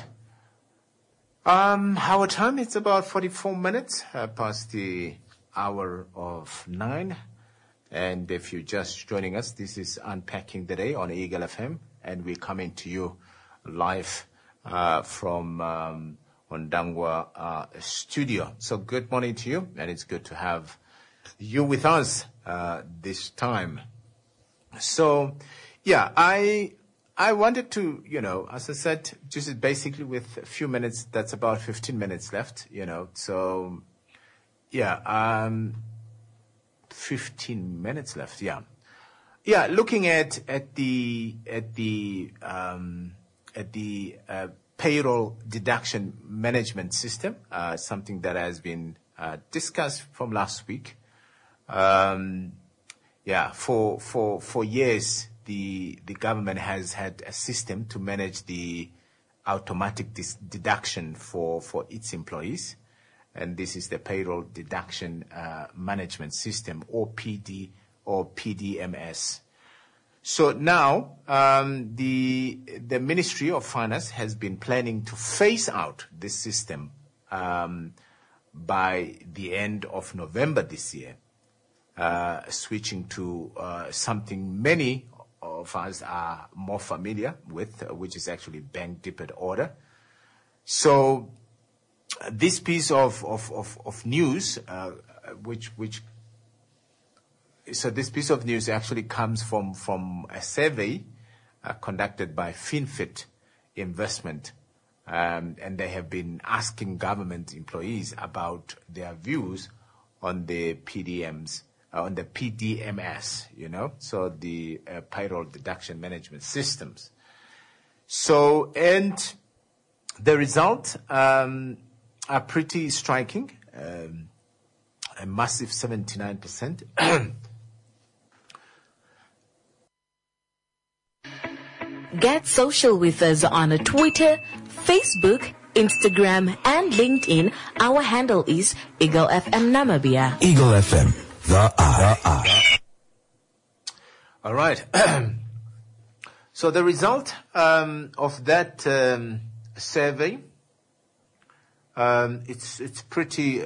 Our time is about 44 minutes past the hour of 9. And if you're just joining us, this is Unpacking the Day on Eagle FM, and we're coming to you live from Ondangwa studio. So good morning to you, and it's good to have you with us this time. So, yeah, I wanted to, as I said, just basically with a few minutes, that's about 15 minutes left, so, yeah, 15 minutes left, yeah. Yeah, looking at the payroll deduction management system, something that has been discussed from last week. Yeah, for years, the government has had a system to manage the automatic deduction for its employees. And this is the payroll deduction management system, or PDMS. So now the Ministry of Finance has been planning to phase out this system by the end of November this year, switching to something many of us are more familiar with, which is actually bank debit order. So this piece of news, so this piece of news actually comes from a survey conducted by FinFit Investment, and they have been asking government employees about their views on the PDMS, so the payroll deduction management systems. So, and the results are pretty striking. A massive 79%. Get social with us on Twitter, Facebook, Instagram, and LinkedIn. Our handle is Eagle FM Namibia. Eagle FM, the R. All right. So the result of that survey, it's pretty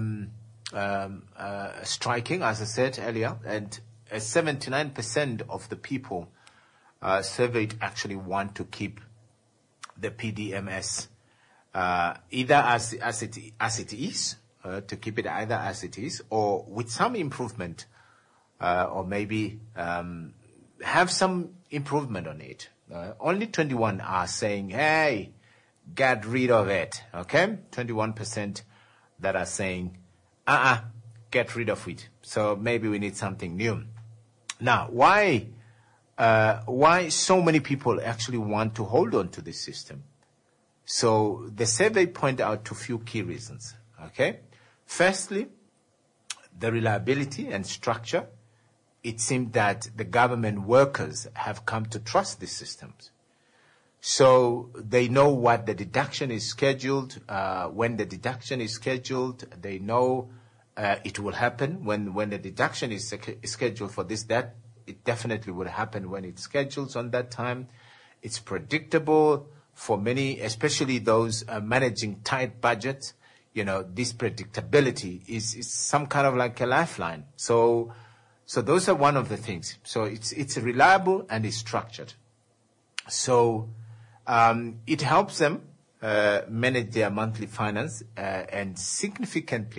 striking, as I said earlier, and 79% of the people surveyed actually want to keep the PDMS either as it is, to keep it either as it is, or with some improvement, or maybe have some improvement on it. Only 21 are saying, hey, get rid of it. Okay? 21% that are saying, get rid of it. So maybe we need something new. Now, why so many people actually want to hold on to this system? So the survey point out to few key reasons. Okay? Firstly, the reliability and structure. It seemed that the government workers have come to trust these systems. So they know what the deduction is scheduled, when the deduction is scheduled. They know it will happen when the deduction is scheduled for this, that. It definitely will happen when it's scheduled on that time. It's predictable for many, especially those managing tight budgets. This predictability is some kind of like a lifeline. So those are one of the things. So it's reliable and it's structured. So it helps them manage their monthly finance, and significant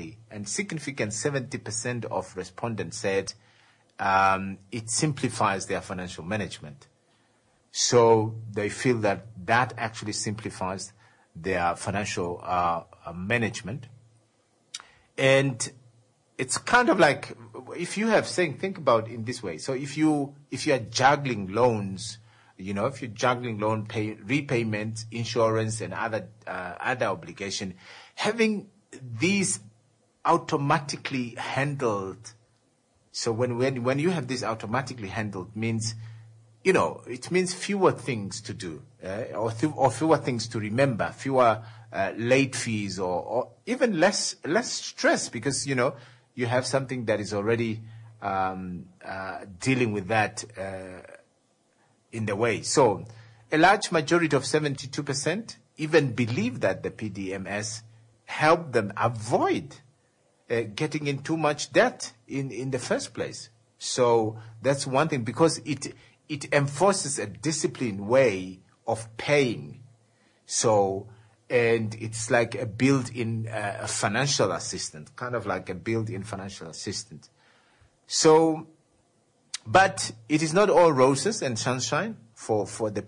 70% of respondents said it simplifies their financial management. So they feel that actually simplifies their financial management. And it's kind of like, if you have think about it in this way. So if you are juggling loans, if you're juggling loan repayment, insurance, and other obligation, having these automatically handled. So when you have this automatically handled means, it means fewer things to do, or fewer things to remember, fewer late fees, or even less stress, because you have something that is already dealing with that in the way. So a large majority of 72% even believe that the PDMS helped them avoid getting in too much debt in the first place. So that's one thing, because it enforces a disciplined way of paying. So, and it's like a built-in financial assistant, kind of like a built-in financial assistant. So, but it is not all roses and sunshine for the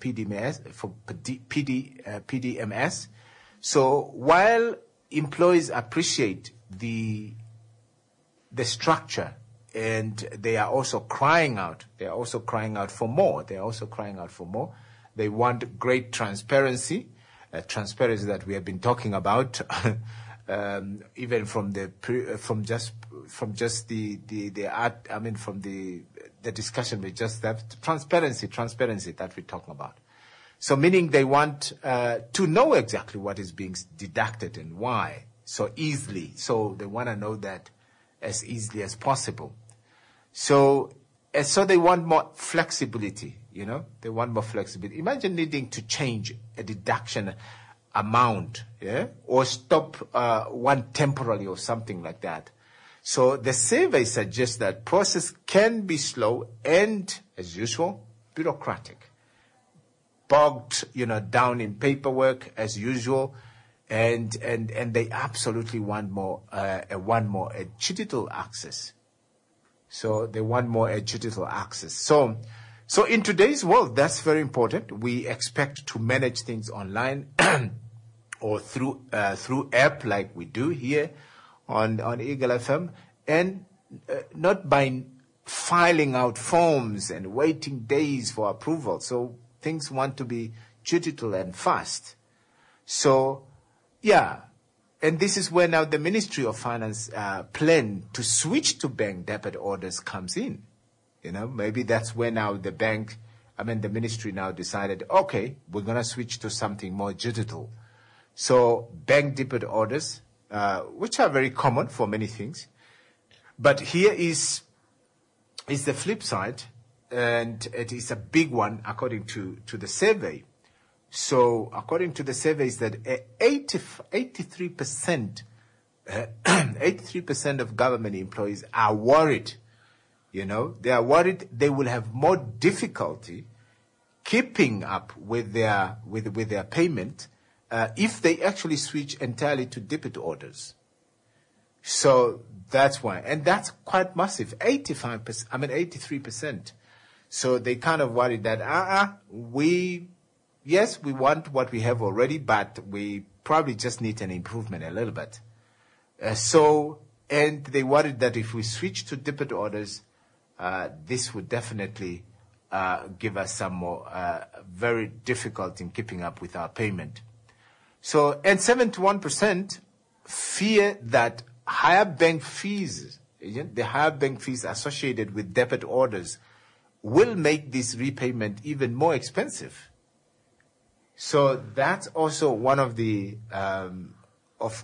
PDMS. So while employees appreciate the structure, and they are also crying out for more. They want great transparency, transparency that we have been talking about, even from the discussion we just have. Transparency that we're talking about. So meaning they want to know exactly what is being deducted and why so easily. So they want to know that as easily as possible. So they want more flexibility, They want more flexibility. Imagine needing to change a deduction amount, or stop one temporarily or something like that. So the survey suggests that process can be slow and, as usual, bureaucratic. Bogged, down in paperwork as usual. And they absolutely want more digital access. So they want more digital access. So in today's world, that's very important. We expect to manage things online or through app like we do here on Eagle FM, and not by filing out forms and waiting days for approval. So things want to be digital and fast. So yeah, and this is where now the Ministry of Finance plan to switch to bank debit orders comes in. Maybe that's where now the ministry now decided, okay, we're going to switch to something more digital. So bank debit orders, which are very common for many things. But here is the flip side, and it is a big one according to the survey. So according to the surveys, that 83% of government employees are worried. They are worried they will have more difficulty keeping up with their payment if they actually switch entirely to debit orders. So that's why, and that's quite massive. 83%. So they kind of worried that, we want what we have already, but we probably just need an improvement a little bit. And they worried that if we switch to debit orders, this would definitely give us some more very difficult in keeping up with our payment. So, and 71% fear that higher bank fees, the higher bank fees associated with debit orders, will make this repayment even more expensive. So that's also one of the of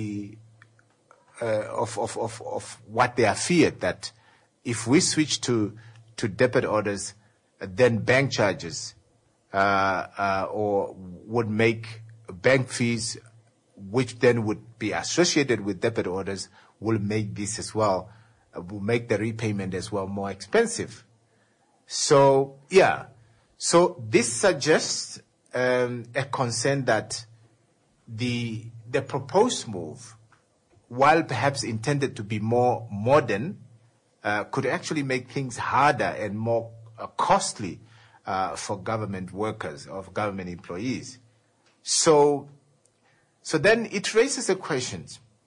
what they are feared, that if we switch to debit orders, then bank charges or would make bank fees, which then would be associated with debit orders, will make this as well, will make the repayment as well more expensive. So this suggests a concern that the proposed move, while perhaps intended to be more modern, could actually make things harder and more costly for government workers or government employees. So then it raises the question.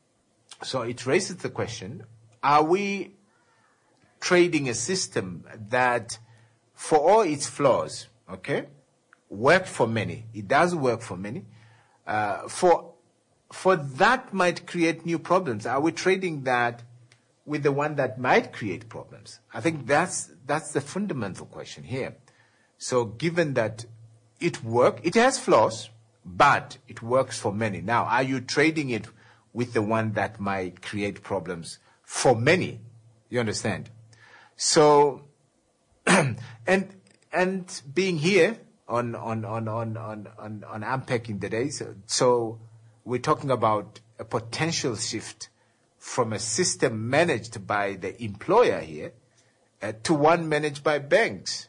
Are we trading a system that, for all its flaws, worked for many? It does work for many. For that might create new problems. Are we trading that with the one that might create problems? I think that's the fundamental question here. So given that it has flaws, but it works for many. Now, are you trading it with the one that might create problems for many? You understand? So, and being here on unpacking the day, so we're talking about a potential shift from a system managed by the employer here to one managed by banks,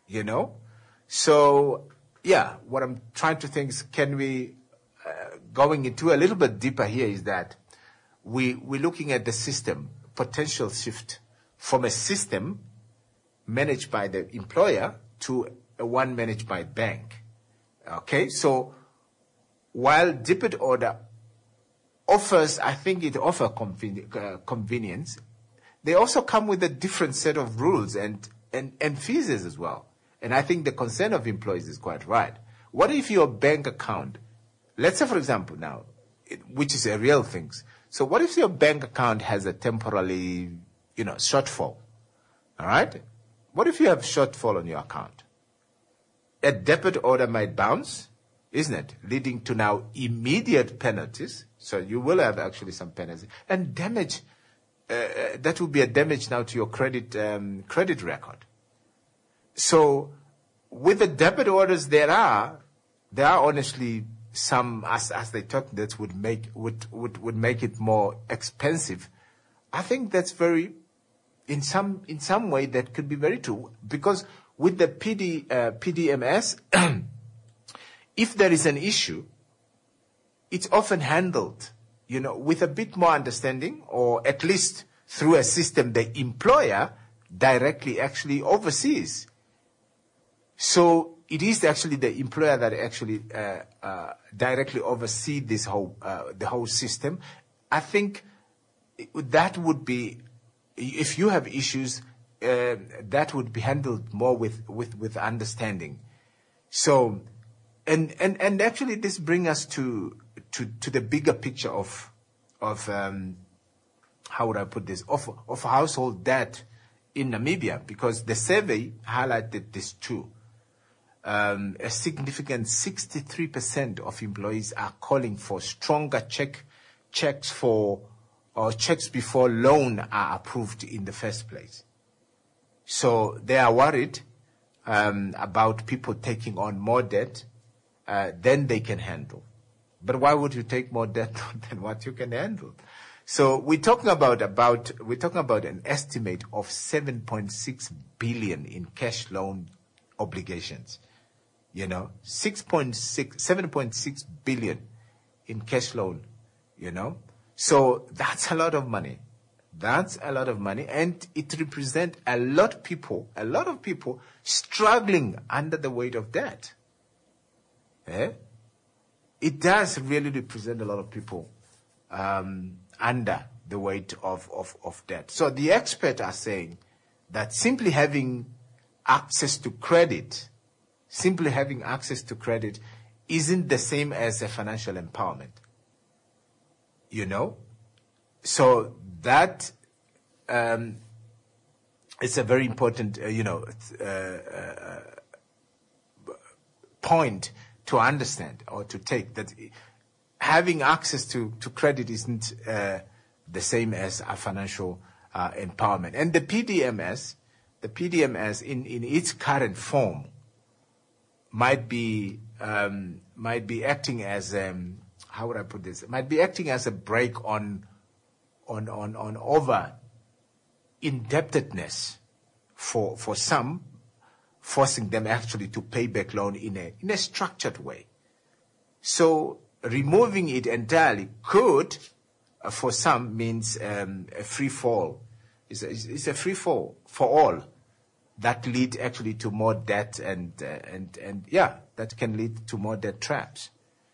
So, what I'm trying to think is, can we, going into a little bit deeper here, is that we're looking at the system, potential shift from a system managed by the employer to a one managed by bank. Okay, so while debit order offers, I think it offers convenience, they also come with a different set of rules and fees as well. And I think the concern of employees is quite right. What if your bank account, let's say for example now, which is a real thing. So what if your bank account has a temporary, shortfall? All right? What if you have shortfall on your account? A debit order might bounce, isn't it? Leading to now immediate penalties. So you will have actually some penalties. And damage, that will be a damage now to your credit record. So with the debit orders, there are honestly some, as they talk, that would make it more expensive. I think that's very, in some way that could be very true, because with the PDMS, if there is an issue, it's often handled, with a bit more understanding, or at least through a system the employer directly actually oversees. So it is actually the employer that actually directly oversees this the whole system. I think that would be, if you have issues, that would be handled more with understanding. So, and actually this brings us to the bigger picture of how would I put this, of household debt in Namibia, because the survey highlighted this too. A significant 63% of employees are calling for stronger checks before loan are approved in the first place. So they are worried about people taking on more debt than they can handle. But why would you take more debt than what you can handle? So we're talking about an estimate of 7.6 billion in cash loan obligations. 7.6 billion in cash loan, So that's a lot of money. That's a lot of money, and it represents a lot of people struggling under the weight of debt. It does really represent a lot of people under the weight of debt. So the experts are saying that simply having access to credit isn't the same as a financial empowerment. So that is a very important, point to understand or to take, that having access to credit isn't the same as a financial empowerment. And the PDMS in its current form might be acting as how would I put this? It might be acting as a brake on over indebtedness for some, forcing them actually to pay back loan in a structured way. So removing it entirely could, for some, means a free fall. It's a free fall for all. That lead actually to more debt and that can lead to more debt traps.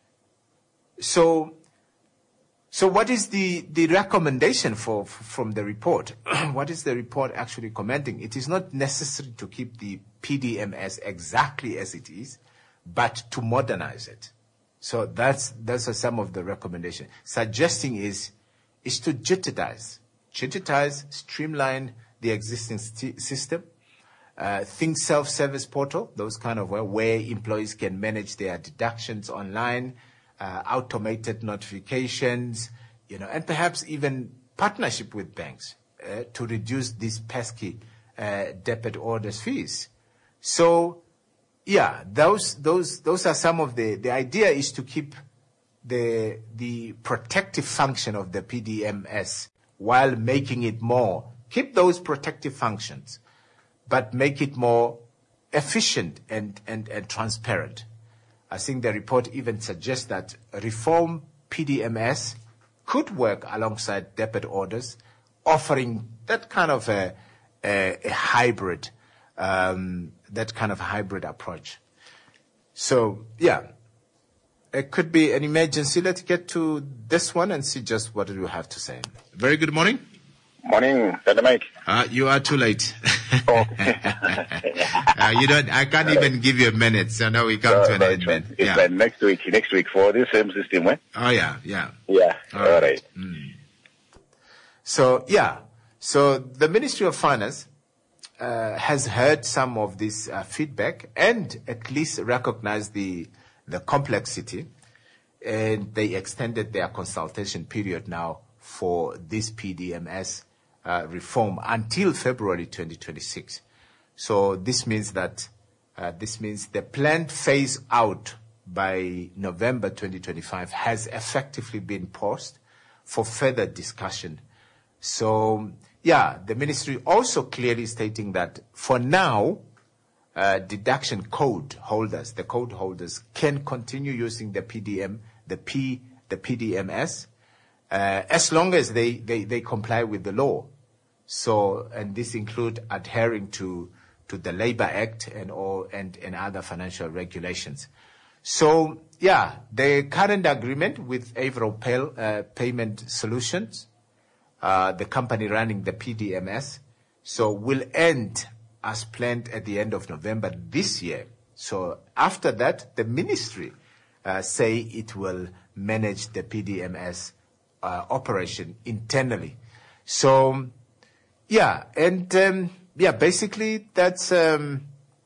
So what is the recommendation from the report? What is the report actually commenting? It is not necessary to keep the PDMS exactly as it is, but to modernize it. So those are some of the recommendations. Suggesting is to digitize, streamline the existing system. Think self-service portal, those kind of where employees can manage their deductions online, automated notifications, and perhaps even partnership with banks to reduce these pesky debit orders fees. So, those are some of the idea is to keep the protective function of the PDMS while making it keep those protective functions, but make it more efficient and transparent. I think the report even suggests that reform PDMS could work alongside debit orders, offering that kind of a hybrid, approach. So, it could be an emergency. Let's get to this one and see just what you have to say. Very good morning. Morning, Dr. Mike. You are too late. Oh. I can't even give you a minute, so now we come to an end. It's like next week for the same system, right? Oh, yeah. Yeah, all right. So the Ministry of Finance has heard some of this feedback and at least recognized the complexity, and they extended their consultation period now for this PDMS reform until February 2026. So this means that the planned phase out by November 2025 has effectively been paused for further discussion. So the ministry also clearly stating that for now, deduction code holders can continue using the PDMS as long as they comply with the law. So, and this include adhering to the Labor Act and other financial regulations. So, the current agreement with Avro Payment Solutions, the company running the PDMS, so will end as planned at the end of November this year. So after that, the ministry say it will manage the PDMS operation internally. So, basically that's, the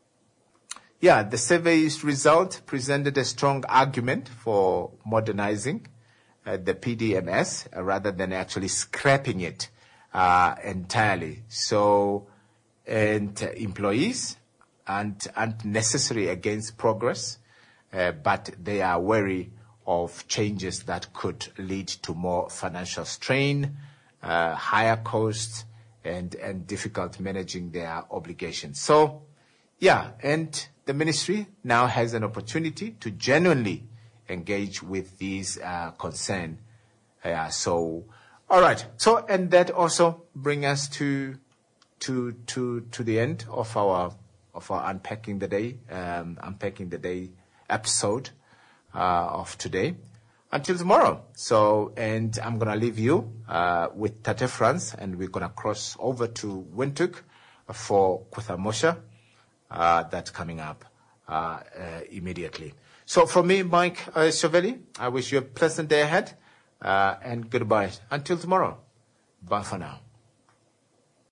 survey's result presented a strong argument for modernizing the PDMS rather than actually scrapping it entirely. So, and employees aren't necessarily against progress, but they are wary of changes that could lead to more financial strain, higher costs, and difficult managing their obligations. So, and the ministry now has an opportunity to genuinely engage with these concerns. So, All right. So, and that also brings us to the end of our unpacking the day episode of today. Until tomorrow. So, and I'm gonna leave you with Tate France, and we're gonna cross over to Windhoek for Kuthamosha. That's coming up immediately. So, from me, Mike Chauvelli, I wish you a pleasant day ahead, and goodbye until tomorrow. Bye for now.